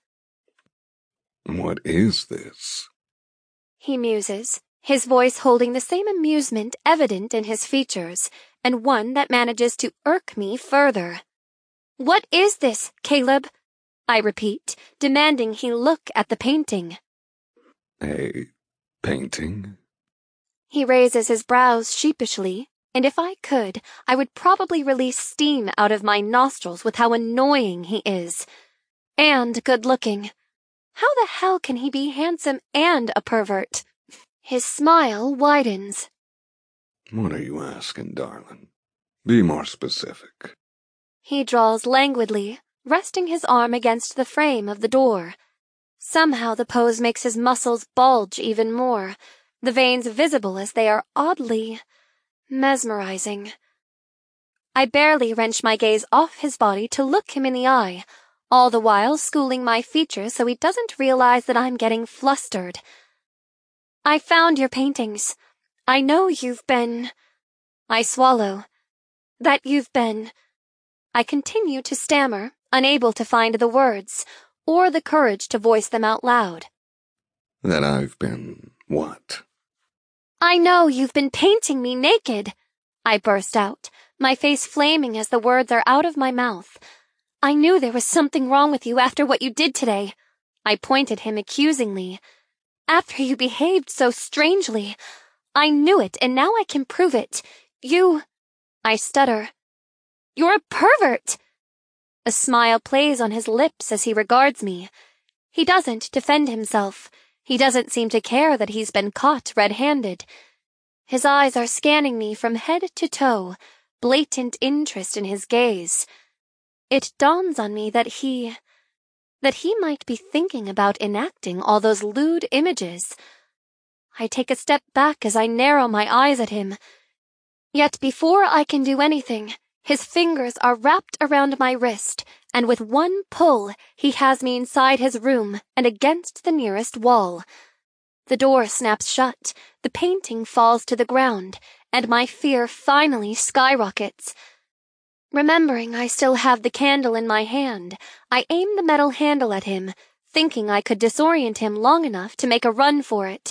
What is this? He muses, his voice holding the same amusement evident in his features, and one that manages to irk me further. "What is this, Caleb?" I repeat, demanding he look at the painting. A painting? He raises his brows sheepishly, and if I could, I would probably release steam out of my nostrils with how annoying he is. And good-looking. How the hell can he be handsome and a pervert? His smile widens. What are you asking, darling? Be more specific. He draws languidly, resting his arm against the frame of the door. Somehow the pose makes his muscles bulge even more, the veins visible as they are oddly mesmerizing. I barely wrench my gaze off his body to look him in the eye, all the while schooling my features so he doesn't realize that I'm getting flustered. "I found your paintings. I know you've been..." I swallow. "That you've been..." I continue to stammer, unable to find the words, or the courage to voice them out loud. That I've been what? "I know you've been painting me naked," I burst out, my face flaming as the words are out of my mouth. "I knew there was something wrong with you after what you did today." I pointed him accusingly. "After you behaved so strangely. I knew it, and now I can prove it. You..." I stutter. "You're a pervert!" A smile plays on his lips as he regards me. He doesn't defend himself. He doesn't seem to care that he's been caught red-handed. His eyes are scanning me from head to toe, blatant interest in his gaze. It dawns on me that he might be thinking about enacting all those lewd images. I take a step back as I narrow my eyes at him. Yet before I can do anything, his fingers are wrapped around my wrist, and with one pull, he has me inside his room and against the nearest wall. The door snaps shut, the painting falls to the ground, and my fear finally skyrockets. Remembering I still have the candle in my hand, I aim the metal handle at him, thinking I could disorient him long enough to make a run for it.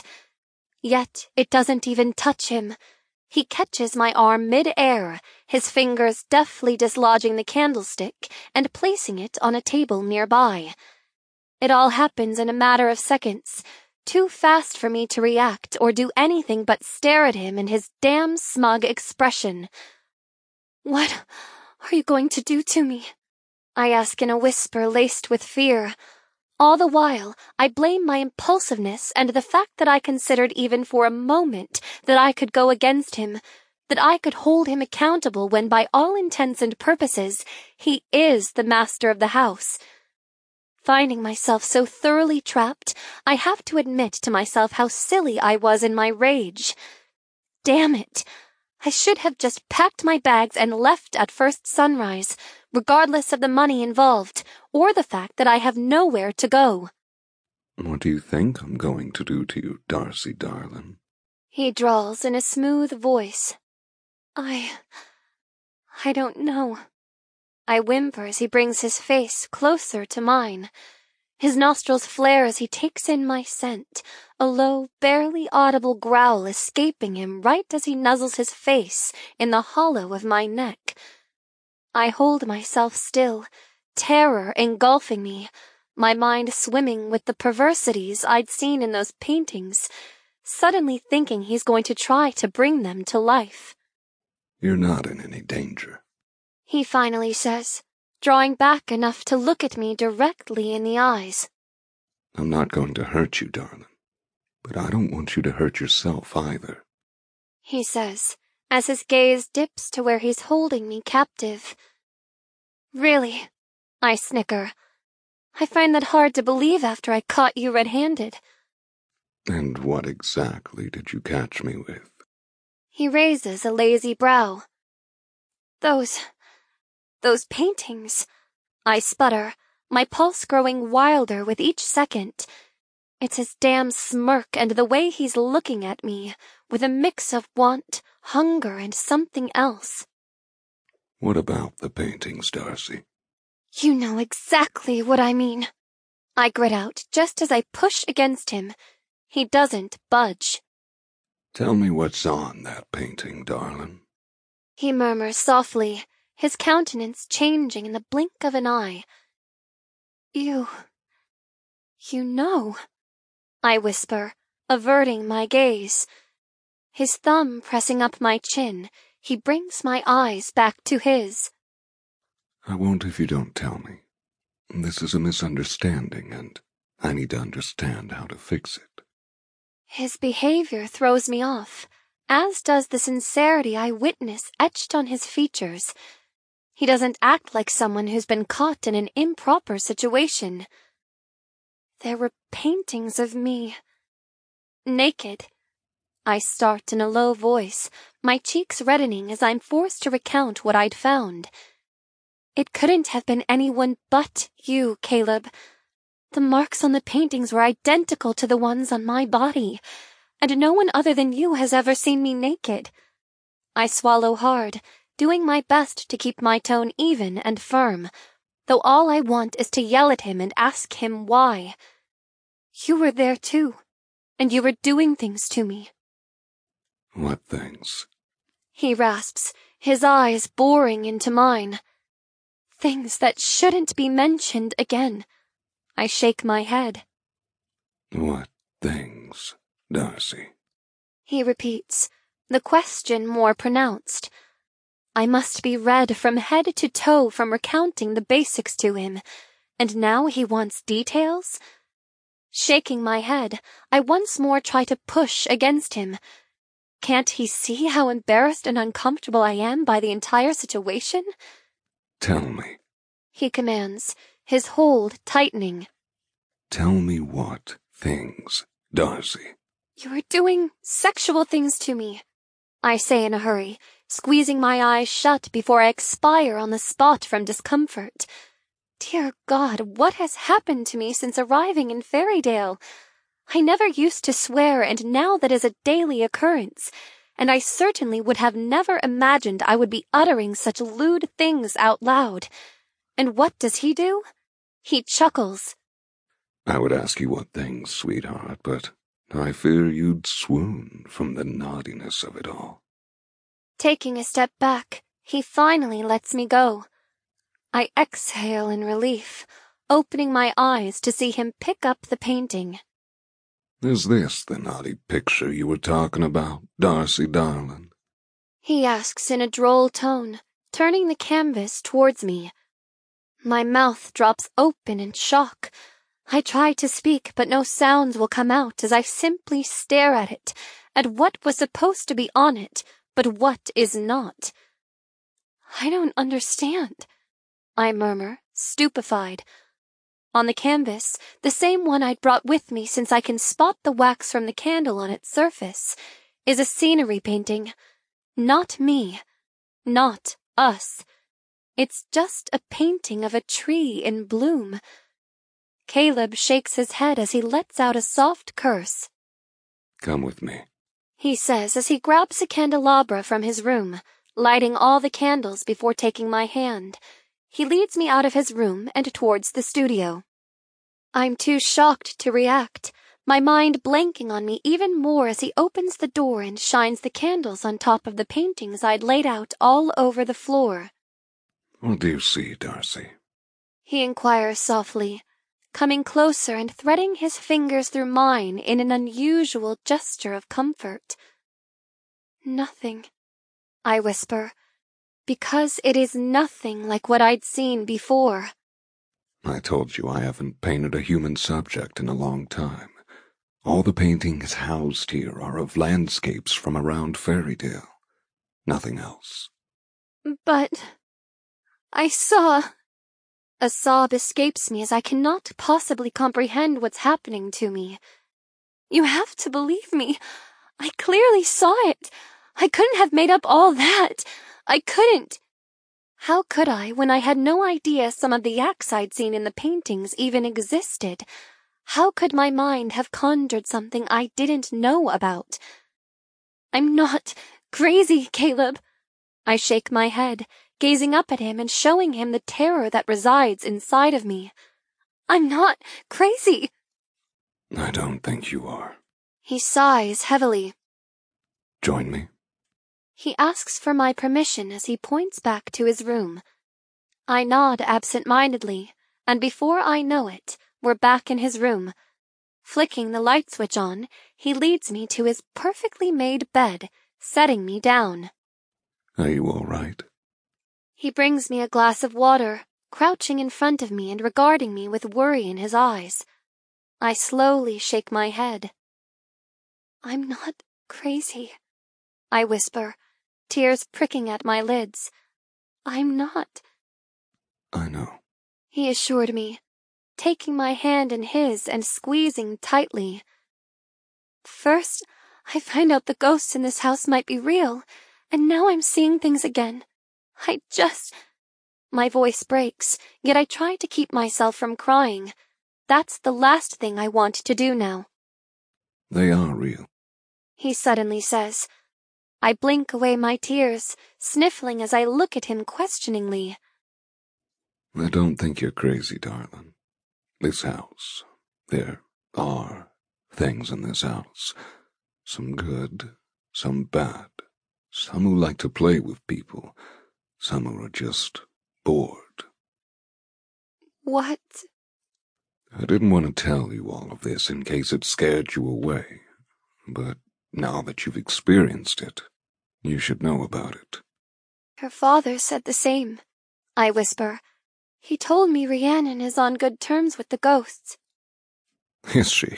Yet it doesn't even touch him. He catches my arm mid-air, his fingers deftly dislodging the candlestick and placing it on a table nearby. It all happens in a matter of seconds, too fast for me to react or do anything but stare at him and his damn smug expression. "What are you going to do to me?" I ask in a whisper laced with fear. All the while, I blame my impulsiveness and the fact that I considered even for a moment that I could go against him, that I could hold him accountable when by all intents and purposes, he is the master of the house. Finding myself so thoroughly trapped, I have to admit to myself how silly I was in my rage. Damn it! I should have just packed my bags and left at first sunrise, regardless of the money involved, or the fact that I have nowhere to go. What do you think I'm going to do to you, Darcy, darling? He drawls in a smooth voice. I don't know. I whimper as he brings his face closer to mine. His nostrils flare as he takes in my scent, a low, barely audible growl escaping him right as he nuzzles his face in the hollow of my neck. I hold myself still, terror engulfing me, my mind swimming with the perversities I'd seen in those paintings, suddenly thinking he's going to try to bring them to life. You're not in any danger, he finally says, drawing back enough to look at me directly in the eyes. I'm not going to hurt you, darling, but I don't want you to hurt yourself either, he says, as his gaze dips to where he's holding me captive. Really? I snicker. I find that hard to believe after I caught you red-handed. And what exactly did you catch me with? He raises a lazy brow. Those paintings, I sputter, my pulse growing wilder with each second. It's his damn smirk and the way he's looking at me, with a mix of want, hunger, and something else. What about the paintings, Darcy? You know exactly what I mean. I grit out just as I push against him. He doesn't budge. Tell me what's on that painting, darling. He murmurs softly, his countenance changing in the blink of an eye. You know, I whisper, averting my gaze. His thumb pressing up my chin, he brings my eyes back to his. I won't if you don't tell me. This is a misunderstanding, and I need to understand how to fix it. His behavior throws me off, as does the sincerity I witness etched on his features. He doesn't act like someone who's been caught in an improper situation. There were paintings of me. Naked. I start in a low voice, my cheeks reddening as I'm forced to recount what I'd found. It couldn't have been anyone but you, Caleb. The marks on the paintings were identical to the ones on my body, and no one other than you has ever seen me naked. I swallow hard, doing my best to keep my tone even and firm, though all I want is to yell at him and ask him why. You were there too, and you were doing things to me. What things? He rasps, his eyes boring into mine. Things that shouldn't be mentioned again. I shake my head. What things, Darcy? He repeats, the question more pronounced. I must be red from head to toe from recounting the basics to him, and now he wants details? Shaking my head, I once more try to push against him. Can't he see how embarrassed and uncomfortable I am by the entire situation? Tell me, he commands, his hold tightening. Tell me what things, Darcy? You are doing sexual things to me, I say in a hurry, squeezing my eyes shut before I expire on the spot from discomfort. Dear God, what has happened to me since arriving in Fairydale? I never used to swear, and now that is a daily occurrence, and I certainly would have never imagined I would be uttering such lewd things out loud. And what does he do? He chuckles. I would ask you what things, sweetheart, but I fear you'd swoon from the naughtiness of it all. Taking a step back, he finally lets me go. I exhale in relief, opening my eyes to see him pick up the painting. Is this the naughty picture you were talking about, Darcy, darling? He asks in a droll tone, turning the canvas towards me. My mouth drops open in shock. I try to speak, but no sounds will come out as I simply stare at it, at what was supposed to be on it, but what is not. I don't understand, I murmur, stupefied. On the canvas, the same one I'd brought with me since I can spot the wax from the candle on its surface, is a scenery painting. Not me. Not us. It's just a painting of a tree in bloom. Caleb shakes his head as he lets out a soft curse. Come with me, he says as he grabs a candelabra from his room, lighting all the candles before taking my hand. He leads me out of his room and towards the studio. I'm too shocked to react, my mind blanking on me even more as he opens the door and shines the candles on top of the paintings I'd laid out all over the floor. What do you see, Darcy? He inquires softly, coming closer and threading his fingers through mine in an unusual gesture of comfort. Nothing, I whisper, because it is nothing like what I'd seen before. I told you I haven't painted a human subject in a long time. All the paintings housed here are of landscapes from around Fairytale. Nothing else. But I saw... A sob escapes me as I cannot possibly comprehend what's happening to me. You have to believe me. I clearly saw it. I couldn't have made up all that. I couldn't. How could I when I had no idea some of the acts I'd seen in the paintings even existed? How could my mind have conjured something I didn't know about? I'm not crazy, Caleb. I shake my head, gazing up at him and showing him the terror that resides inside of me. I'm not crazy. I don't think you are. He sighs heavily. Join me. He asks for my permission as he points back to his room. I nod absent-mindedly, and before I know it, we're back in his room. Flicking the light switch on, he leads me to his perfectly made bed, setting me down. Are you all right? He brings me a glass of water, crouching in front of me and regarding me with worry in his eyes. I slowly shake my head. I'm not crazy, I whisper, tears pricking at my lids. I'm not. I know, He assured me, taking my hand in his and squeezing tightly. First, I find out the ghosts in this house might be real, and now I'm seeing things again. My voice breaks, yet I try to keep myself from crying. That's the last thing I want to do now. they are real. He suddenly says. I blink away my tears, sniffling as I look at him questioningly. I don't think you're crazy, darling. This house, there are things in this house. Some good, some bad. Some who like to play with people. Some who are just bored. What? I didn't want to tell you all of this in case it scared you away. But now that you've experienced it, you should know about it. Her father said the same, I whisper. He told me Rhiannon is on good terms with the ghosts. Is she?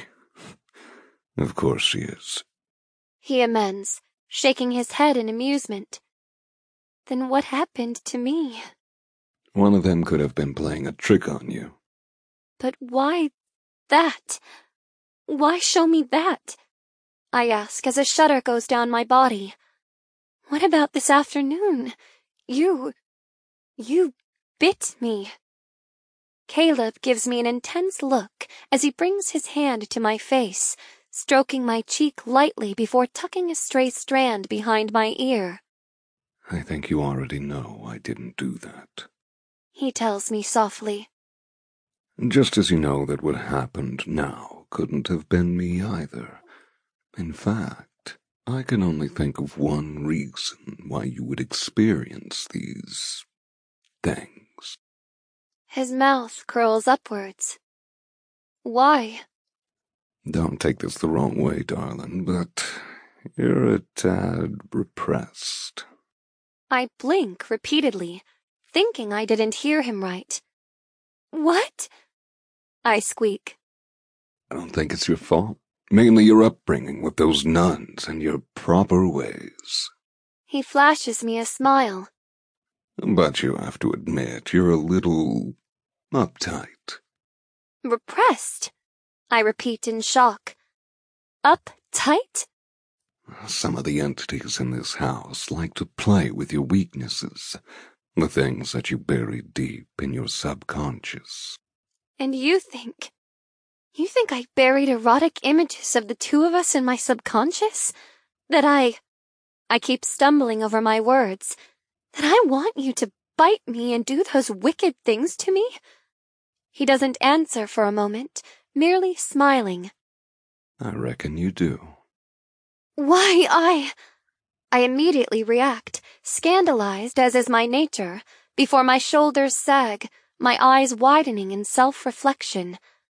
Of course she is. He amends, shaking his head in amusement. Then what happened to me? One of them could have been playing a trick on you. But why that? Why show me that? I ask as a shudder goes down my body. What about this afternoon? You bit me. Caleb gives me an intense look as he brings his hand to my face, stroking my cheek lightly before tucking a stray strand behind my ear. I think you already know I didn't do that. He tells me softly. Just as you know that what happened now couldn't have been me either. In fact, I can only think of one reason why you would experience these things. His mouth curls upwards. Why? Don't take this the wrong way, darling, but you're a tad repressed. I blink repeatedly, thinking I didn't hear him right. What? I squeak. I don't think it's your fault. Mainly your upbringing with those nuns and your proper ways. He flashes me a smile. But you have to admit you're a little uptight. Repressed? I repeat in shock. Uptight? Some of the entities in this house like to play with your weaknesses, the things that you bury deep in your subconscious. And you think I buried erotic images of the two of us in my subconscious? That I keep stumbling over my words. That I want you to bite me and do those wicked things to me? He doesn't answer for a moment, merely smiling. I reckon you do. Why, I immediately react, scandalized as is my nature, before my shoulders sag, my eyes widening in self-reflection.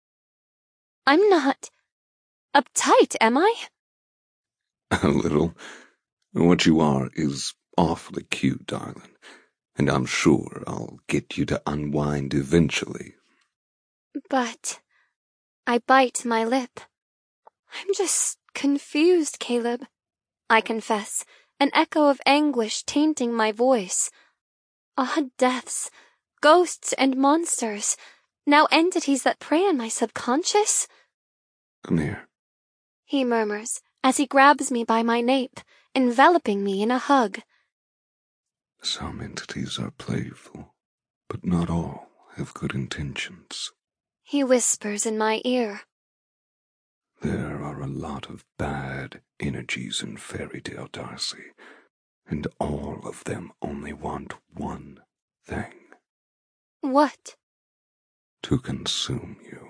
I'm not uptight, am I? A little. What you are is awfully cute, darling, and I'm sure I'll get you to unwind eventually. But I bite my lip. I'm just confused, Caleb, I confess, an echo of anguish tainting my voice. Odd deaths, ghosts and monsters, now entities that prey on my subconscious? Come here. He murmurs as he grabs me by my nape, enveloping me in a hug. Some entities are playful, but not all have good intentions. He whispers in my ear. There are a lot of bad energies in Fairytale, Darcy, and all of them only want one thing. What? To consume you.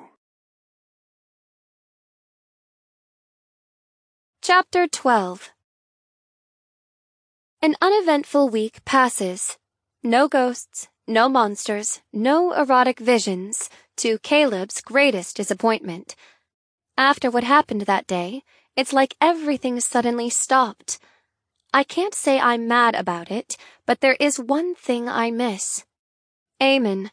Chapter 12. An uneventful week passes. No ghosts, no monsters, no erotic visions, to Caleb's greatest disappointment. After what happened that day, it's like everything suddenly stopped. I can't say I'm mad about it, but there is one thing I miss. Eamon.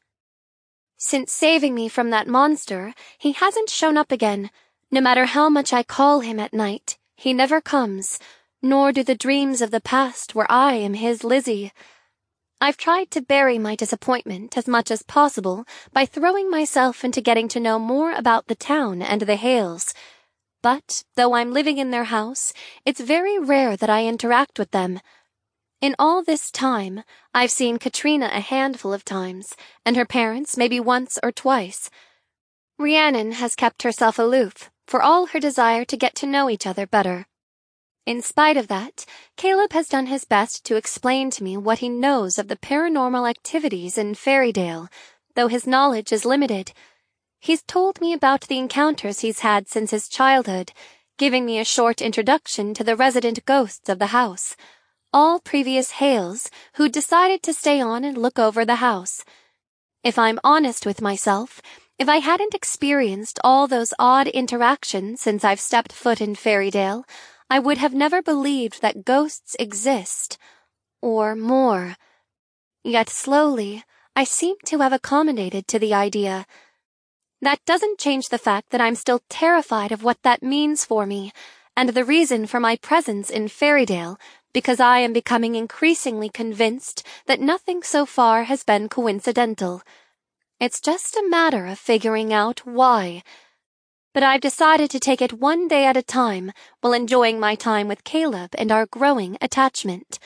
Since saving me from that monster, he hasn't shown up again. No matter how much I call him at night, he never comes, nor do the dreams of the past where I am his Lizzie. I've tried to bury my disappointment as much as possible by throwing myself into getting to know more about the town and the Hales. But, though I'm living in their house, it's very rare that I interact with them. In all this time, I've seen Katrina a handful of times, and her parents maybe once or twice. Rhiannon has kept herself aloof, for all her desire to get to know each other better. In spite of that, Caleb has done his best to explain to me what he knows of the paranormal activities in Fairydale, though his knowledge is limited. He's told me about the encounters he's had since his childhood, giving me a short introduction to the resident ghosts of the house, all previous Hales who'd decided to stay on and look over the house. If I'm honest with myself, if I hadn't experienced all those odd interactions since I've stepped foot in Fairydale, I would have never believed that ghosts exist, or more. Yet slowly, I seem to have accommodated to the idea. That doesn't change the fact that I'm still terrified of what that means for me, and the reason for my presence in Fairydale, because I am becoming increasingly convinced that nothing so far has been coincidental. It's just a matter of figuring out why. But I've decided to take it one day at a time while enjoying my time with Caleb and our growing attachment.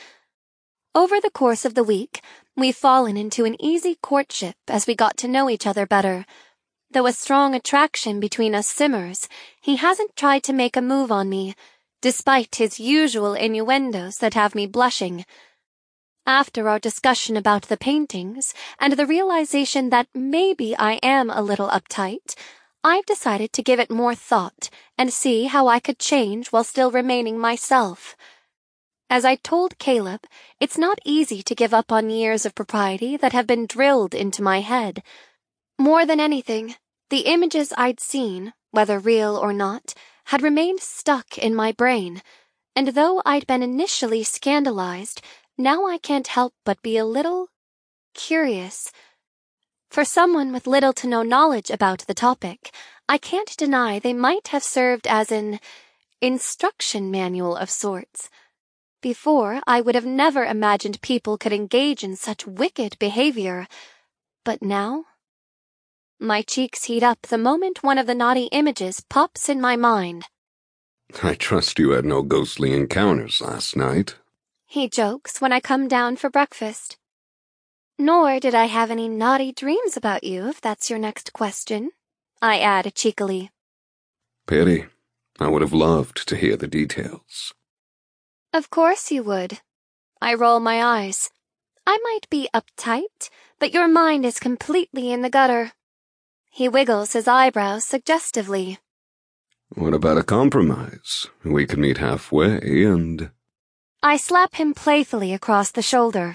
Over the course of the week, we've fallen into an easy courtship as we got to know each other better. Though a strong attraction between us simmers, he hasn't tried to make a move on me, despite his usual innuendos that have me blushing. After our discussion about the paintings and the realization that maybe I am a little uptight, I've decided to give it more thought and see how I could change while still remaining myself. As I told Caleb, it's not easy to give up on years of propriety that have been drilled into my head. More than anything, the images I'd seen, whether real or not, had remained stuck in my brain, and though I'd been initially scandalized, now I can't help but be a little curious. For someone with little to no knowledge about the topic, I can't deny they might have served as an instruction manual of sorts. Before, I would have never imagined people could engage in such wicked behavior. But now? My cheeks heat up the moment one of the naughty images pops in my mind. I trust you had no ghostly encounters last night. He jokes when I come down for breakfast. Nor did I have any naughty dreams about you, if that's your next question, I add cheekily. Pity. I would have loved to hear the details. Of course you would. I roll my eyes. I might be uptight, but your mind is completely in the gutter. He wiggles his eyebrows suggestively. What about a compromise? We could meet halfway and... I slap him playfully across the shoulder.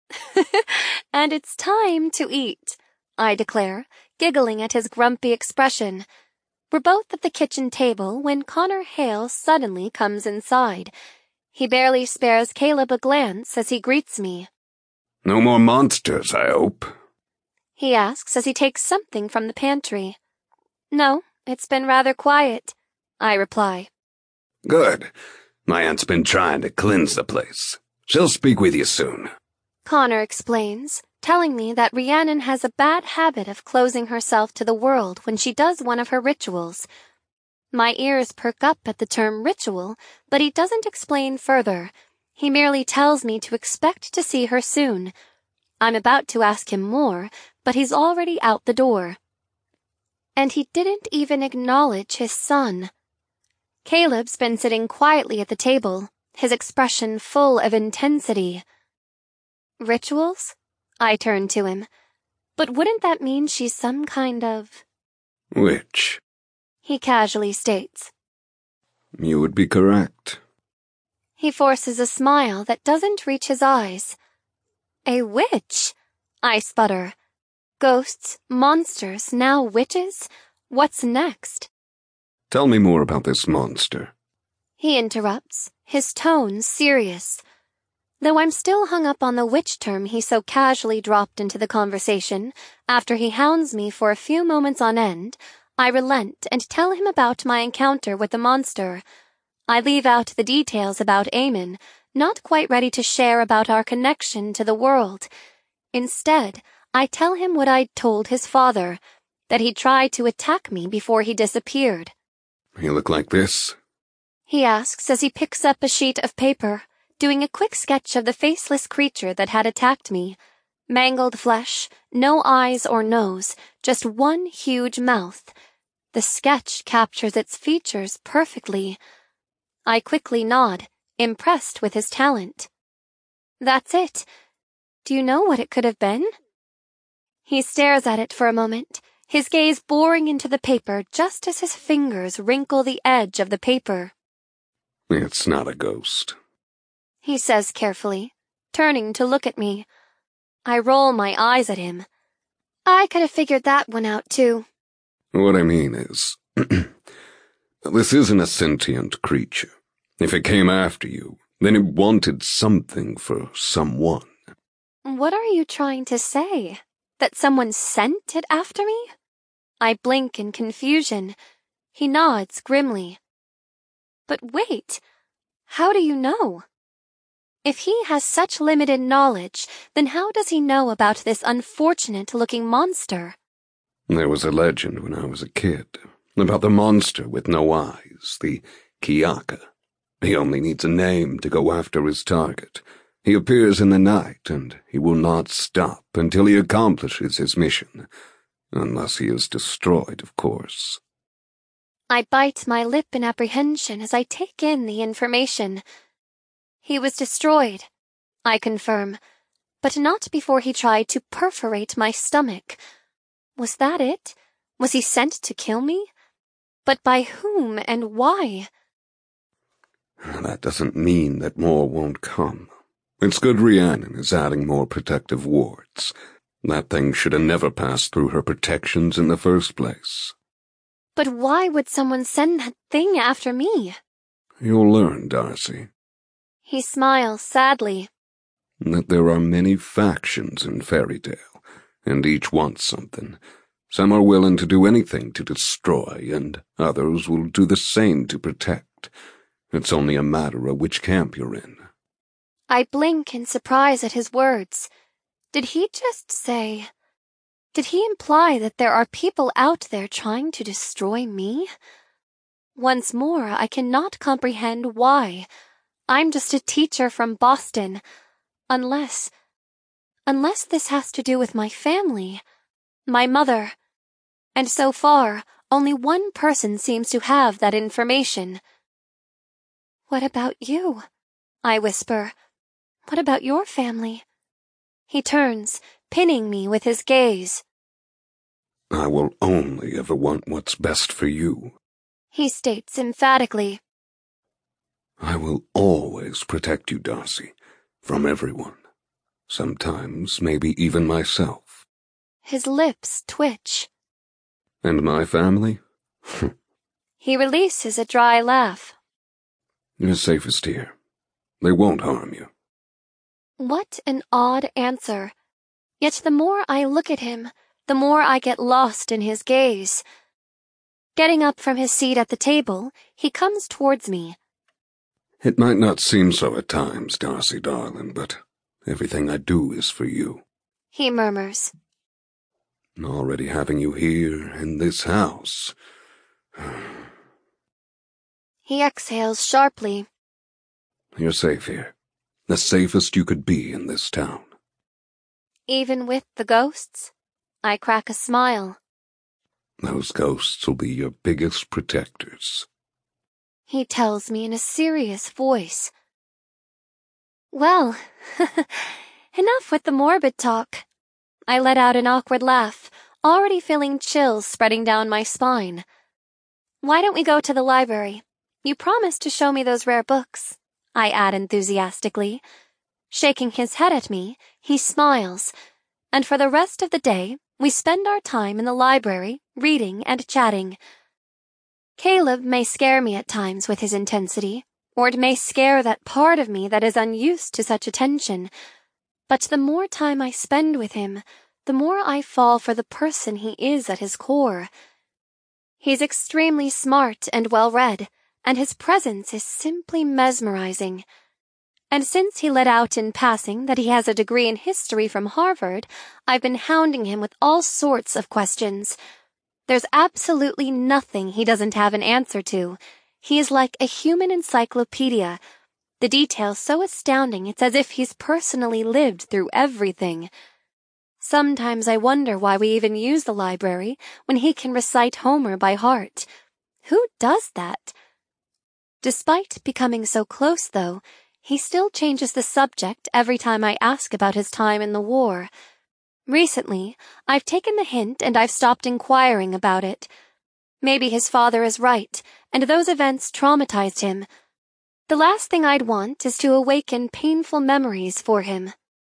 And it's time to eat, I declare, giggling at his grumpy expression. We're both at the kitchen table when Connor Hale suddenly comes inside. He barely spares Caleb a glance as he greets me. "No more monsters, I hope?" He asks as he takes something from the pantry. "No, it's been rather quiet," I reply. "Good. My aunt's been trying to cleanse the place. She'll speak with you soon," Connor explains, telling me that Rhiannon has a bad habit of closing herself to the world when she does one of her rituals. My ears perk up at the term ritual, but he doesn't explain further. He merely tells me to expect to see her soon. I'm about to ask him more, but he's already out the door. And he didn't even acknowledge his son. Caleb's been sitting quietly at the table, his expression full of intensity. Rituals? I turn to him. But wouldn't that mean she's some kind of... "Witch," he casually states. You would be correct. He forces a smile that doesn't reach his eyes. A witch? I sputter. Ghosts, monsters, now witches? What's next? Tell me more about this monster. He interrupts, his tone serious. Though I'm still hung up on the witch term he so casually dropped into the conversation, after he hounds me for a few moments on end, I relent and tell him about my encounter with the monster. I leave out the details about Eamon, not quite ready to share about our connection to the world. Instead, I tell him what I'd told his father, that he tried to attack me before he disappeared. He look like this? He asks as he picks up a sheet of paper, doing a quick sketch of the faceless creature that had attacked me. Mangled flesh, no eyes or nose, just one huge mouth. The sketch captures its features perfectly. I quickly nod, impressed with his talent. That's it. Do you know what it could have been? He stares at it for a moment, his gaze boring into the paper just as his fingers wrinkle the edge of the paper. It's not a ghost, he says carefully, turning to look at me. I roll my eyes at him. I could have figured that one out too. What I mean is, this isn't a sentient creature. If it came after you, then it wanted something for someone. What are you trying to say? That someone sent it after me? I blink in confusion. He nods grimly. But wait, how do you know? If he has such limited knowledge, then how does he know about this unfortunate-looking monster? There was a legend when I was a kid about the monster with no eyes, the Kiaka. He only needs a name to go after his target. He appears in the night, and he will not stop until he accomplishes his mission. Unless he is destroyed, of course. I bite my lip in apprehension as I take in the information. He was destroyed, I confirm, but not before he tried to perforate my stomach. Was that it? Was he sent to kill me? But by whom and why? That doesn't mean that more won't come. It's good Rhiannon is adding more protective wards. That thing should have never passed through her protections in the first place. But why would someone send that thing after me? You'll learn, Darcy. He smiles sadly. That there are many factions in Fairytale, and each wants something. Some are willing to do anything to destroy, and others will do the same to protect. It's only a matter of which camp you're in. I blink in surprise at his words. Did he just say... Did he imply that there are people out there trying to destroy me? Once more, I cannot comprehend why. I'm just a teacher from Boston. Unless this has to do with my family, my mother. And so far, only one person seems to have that information. What about you? I whisper. What about your family? He turns, pinning me with his gaze. I will only ever want what's best for you, he states emphatically. I will always protect you, Darcy, from everyone. Sometimes, maybe even myself. His lips twitch. And my family? He releases a dry laugh. You're safest here. They won't harm you. What an odd answer. Yet the more I look at him, the more I get lost in his gaze. Getting up from his seat at the table, he comes towards me. It might not seem so at times, Darcy darling, but everything I do is for you. He murmurs. Already having you here in this house. He exhales sharply. You're safe here. The safest you could be in this town. Even with the ghosts? I crack a smile. Those ghosts will be your biggest protectors. He tells me in a serious voice. Well, enough with the morbid talk. I let out an awkward laugh, already feeling chills spreading down my spine. Why don't we go to the library? You promised to show me those rare books, I add enthusiastically. Shaking his head at me, he smiles, and for the rest of the day, we spend our time in the library, reading and chatting. Caleb may scare me at times with his intensity, or it may scare that part of me that is unused to such attention. But the more time I spend with him, the more I fall for the person he is at his core. He's extremely smart and well-read, and his presence is simply mesmerizing. And since he let out in passing that he has a degree in history from Harvard, I've been hounding him with all sorts of questions. There's absolutely nothing he doesn't have an answer to. He is like a human encyclopedia. The details so astounding it's as if he's personally lived through everything. Sometimes I wonder why we even use the library when he can recite Homer by heart. Who does that? Despite becoming so close, though, he still changes the subject every time I ask about his time in the war. Recently, I've taken the hint and I've stopped inquiring about it. Maybe his father is right, and those events traumatized him. The last thing I'd want is to awaken painful memories for him.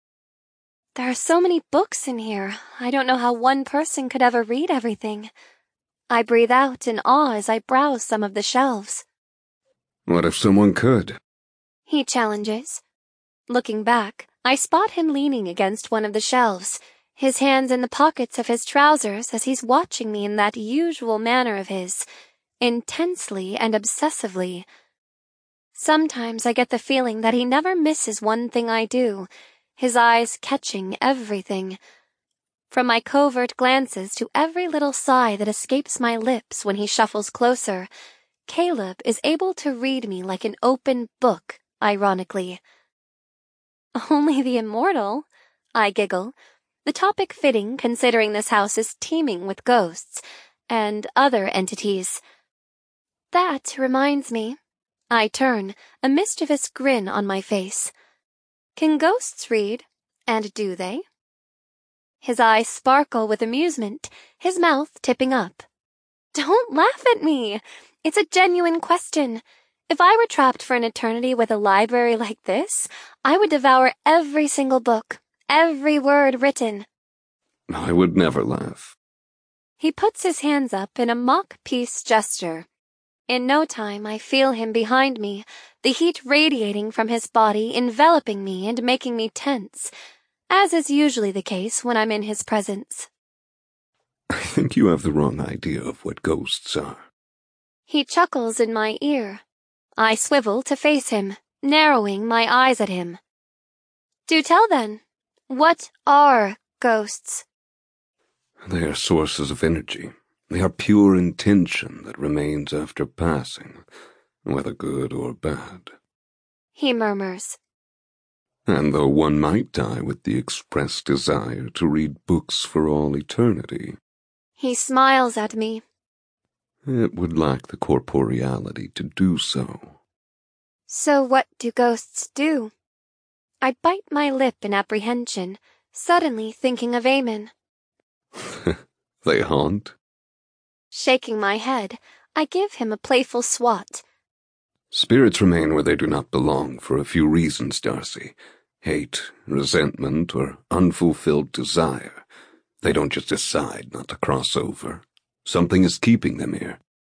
There are so many books in here, I don't know how one person could ever read everything. I breathe out in awe as I browse some of the shelves. What if someone could? He challenges. Looking back, I spot him leaning against one of the shelves, his hands in the pockets of his trousers as he's watching me in that usual manner of his, intensely and obsessively. Sometimes I get the feeling that he never misses one thing I do, his eyes catching everything. From my covert glances to every little sigh that escapes my lips when he shuffles closer, Caleb is able to read me like an open book, ironically. Only the immortal, I giggle, the topic fitting considering this house is teeming with ghosts and other entities. That reminds me. I turn, a mischievous grin on my face. Can ghosts read? And do they? His eyes sparkle with amusement, his mouth tipping up. Don't laugh at me. It's a genuine question. If I were trapped for an eternity with a library like this, I would devour every single book, every word written. I would never laugh. He puts his hands up in a mock peace gesture. In no time, I feel him behind me, the heat radiating from his body, enveloping me and making me tense, as is usually the case when I'm in his presence. I think you have the wrong idea of what ghosts are. He chuckles in my ear. I swivel to face him, narrowing my eyes at him. Do tell then. What are ghosts? They are sources of energy. They are pure intention that remains after passing, whether good or bad. He murmurs. And though one might die with the express desire to read books for all eternity, he smiles at me. It would lack the corporeality to do so. So what do ghosts do? I bite my lip in apprehension, suddenly thinking of Eamon. They haunt? Shaking my head, I give him a playful swat. Spirits remain where they do not belong for a few reasons, Darcy. Hate, resentment, or unfulfilled desire. They don't just decide not to cross over. Something is keeping them here.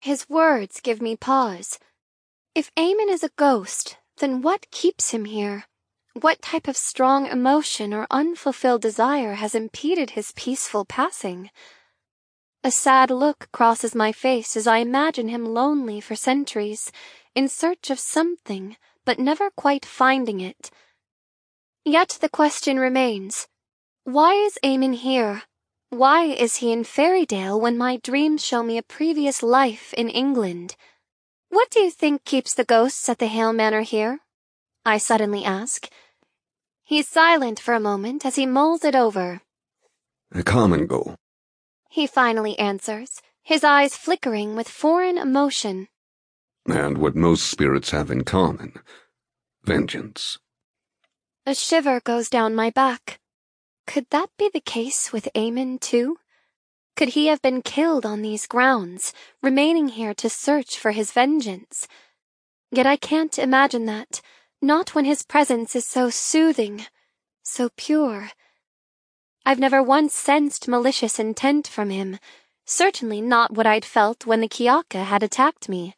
His words give me pause. If Eamon is a ghost, then what keeps him here? What type of strong emotion or unfulfilled desire has impeded his peaceful passing? A sad look crosses my face as I imagine him lonely for centuries, in search of something, but never quite finding it. Yet the question remains, why is Eamon here? Why is he in Ferrydale when my dreams show me a previous life in England? What do you think keeps the ghosts at the Hale Manor here? I suddenly ask. He's silent for a moment as he mulls it over. A common goal, He finally answers, his eyes flickering with foreign emotion. and what most spirits have in common, vengeance. A shiver goes down my back. Could that be the case with Eamon, too? Could he have been killed on these grounds, remaining here to search for his vengeance? Yet I can't imagine that, not when his presence is so soothing, so pure. I've never once sensed malicious intent from him, certainly not what I'd felt when the Kiaka had attacked me.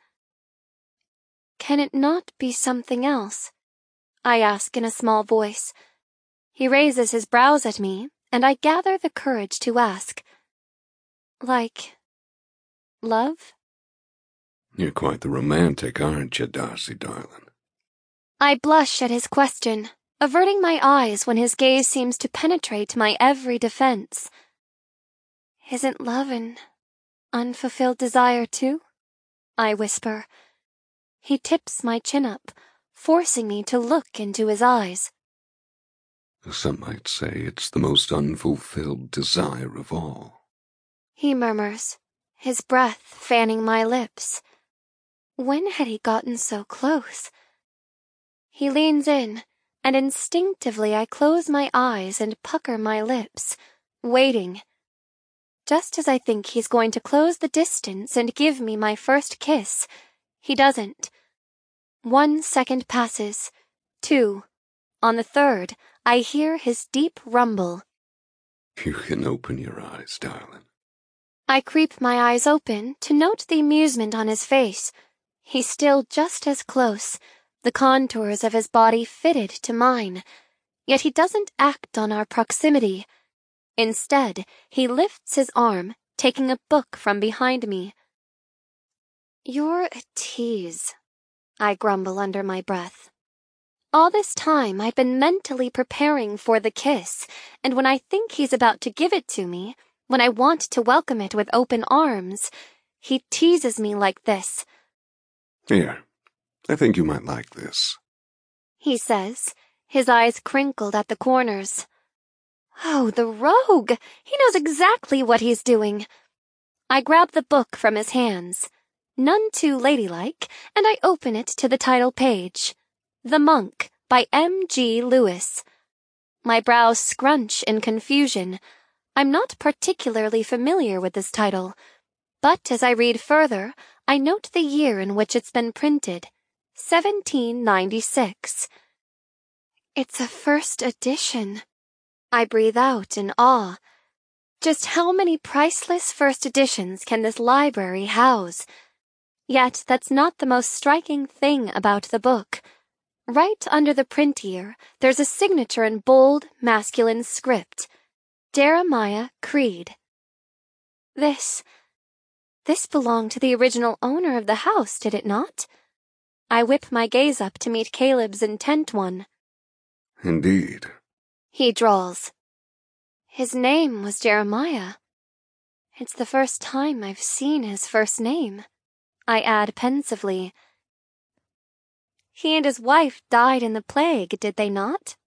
Can it not be something else? I ask in a small voice. He raises his brows at me, and I gather the courage to ask. Like love? You're quite the romantic, aren't you, Darcy, darling? I blush at his question, averting my eyes when his gaze seems to penetrate my every defense. Isn't love an unfulfilled desire, too? I whisper. He tips my chin up, forcing me to look into his eyes. Some might say it's the most unfulfilled desire of all. He murmurs, his breath fanning my lips. When had he gotten so close? He leans in, and instinctively I close my eyes and pucker my lips, waiting. Just as I think he's going to close the distance and give me my first kiss, he doesn't. 1 second passes, 2. On the third, I hear his deep rumble. You can open your eyes, darling. I creep my eyes open to note the amusement on his face. He's still just as close, the contours of his body fitted to mine. Yet he doesn't act on our proximity. Instead, he lifts his arm, taking a book from behind me. You're a tease, I grumble under my breath. All this time I've been mentally preparing for the kiss, and when I think he's about to give it to me, when I want to welcome it with open arms, he teases me like this. Here, I think you might like this, He says, his eyes crinkled at the corners. Oh, the rogue! He knows exactly what he's doing. I grab the book from his hands, none too ladylike, and I open it to the title page. The Monk, by M.G. Lewis. My brows scrunch in confusion. I'm not particularly familiar with this title, but as I read further, I note the year in which it's been printed, 1796. It's a first edition. I breathe out in awe. Just how many priceless first editions can this library house? Yet that's not the most striking thing about the book. Right under the print year, there's a signature in bold, masculine script. Jeremiah Creed. This belonged to the original owner of the house, did it not? I whip my gaze up to meet Caleb's intent one. Indeed. He drawls. His name was Jeremiah. It's the first time I've seen his first name. I add pensively. He and his wife died in the plague, did they not?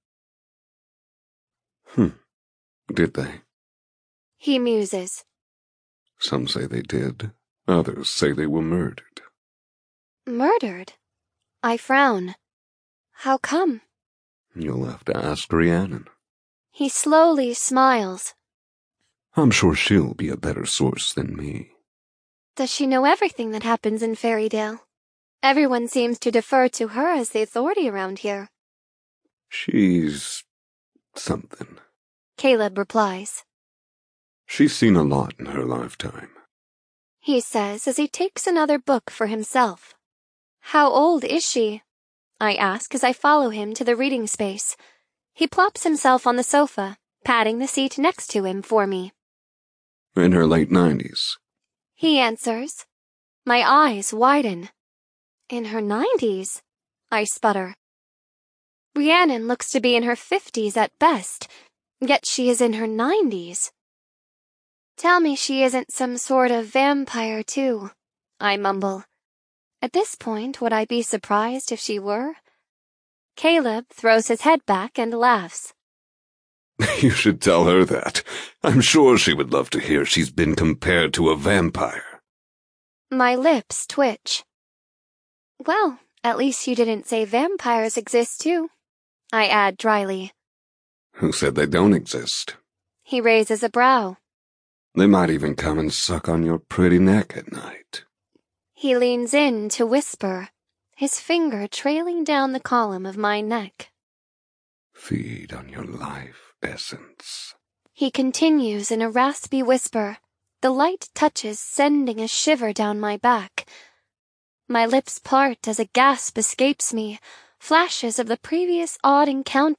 Did they? He muses. Some say they did. Others say they were murdered. Murdered? I frown. How come? You'll have to ask Rhiannon. He slowly smiles. I'm sure she'll be a better source than me. Does she know everything that happens in Ferrydale? Everyone seems to defer to her as the authority around here. She's something. Caleb replies. She's seen a lot in her lifetime. he says as he takes another book for himself. How old is she? I ask as I follow him to the reading space. He plops himself on the sofa, patting the seat next to him for me. In her late 90s. He answers. My eyes widen. In her 90s? I sputter. Rhiannon looks to be in her 50s at best, yet she is in her 90s. Tell me she isn't some sort of vampire, too, I mumble. At this point, would I be surprised if she were? Caleb throws his head back and laughs. You should tell her that. I'm sure she would love to hear she's been compared to a vampire. My lips twitch. Well, at least you didn't say vampires exist, too, I add dryly. Who said they don't exist? He raises a brow. They might even come and suck on your pretty neck at night. He leans in to whisper, his finger trailing down the column of my neck. Feed on your life essence. He continues in a raspy whisper, the light touches sending a shiver down my back. My lips part as a gasp escapes me, flashes of the previous odd encounter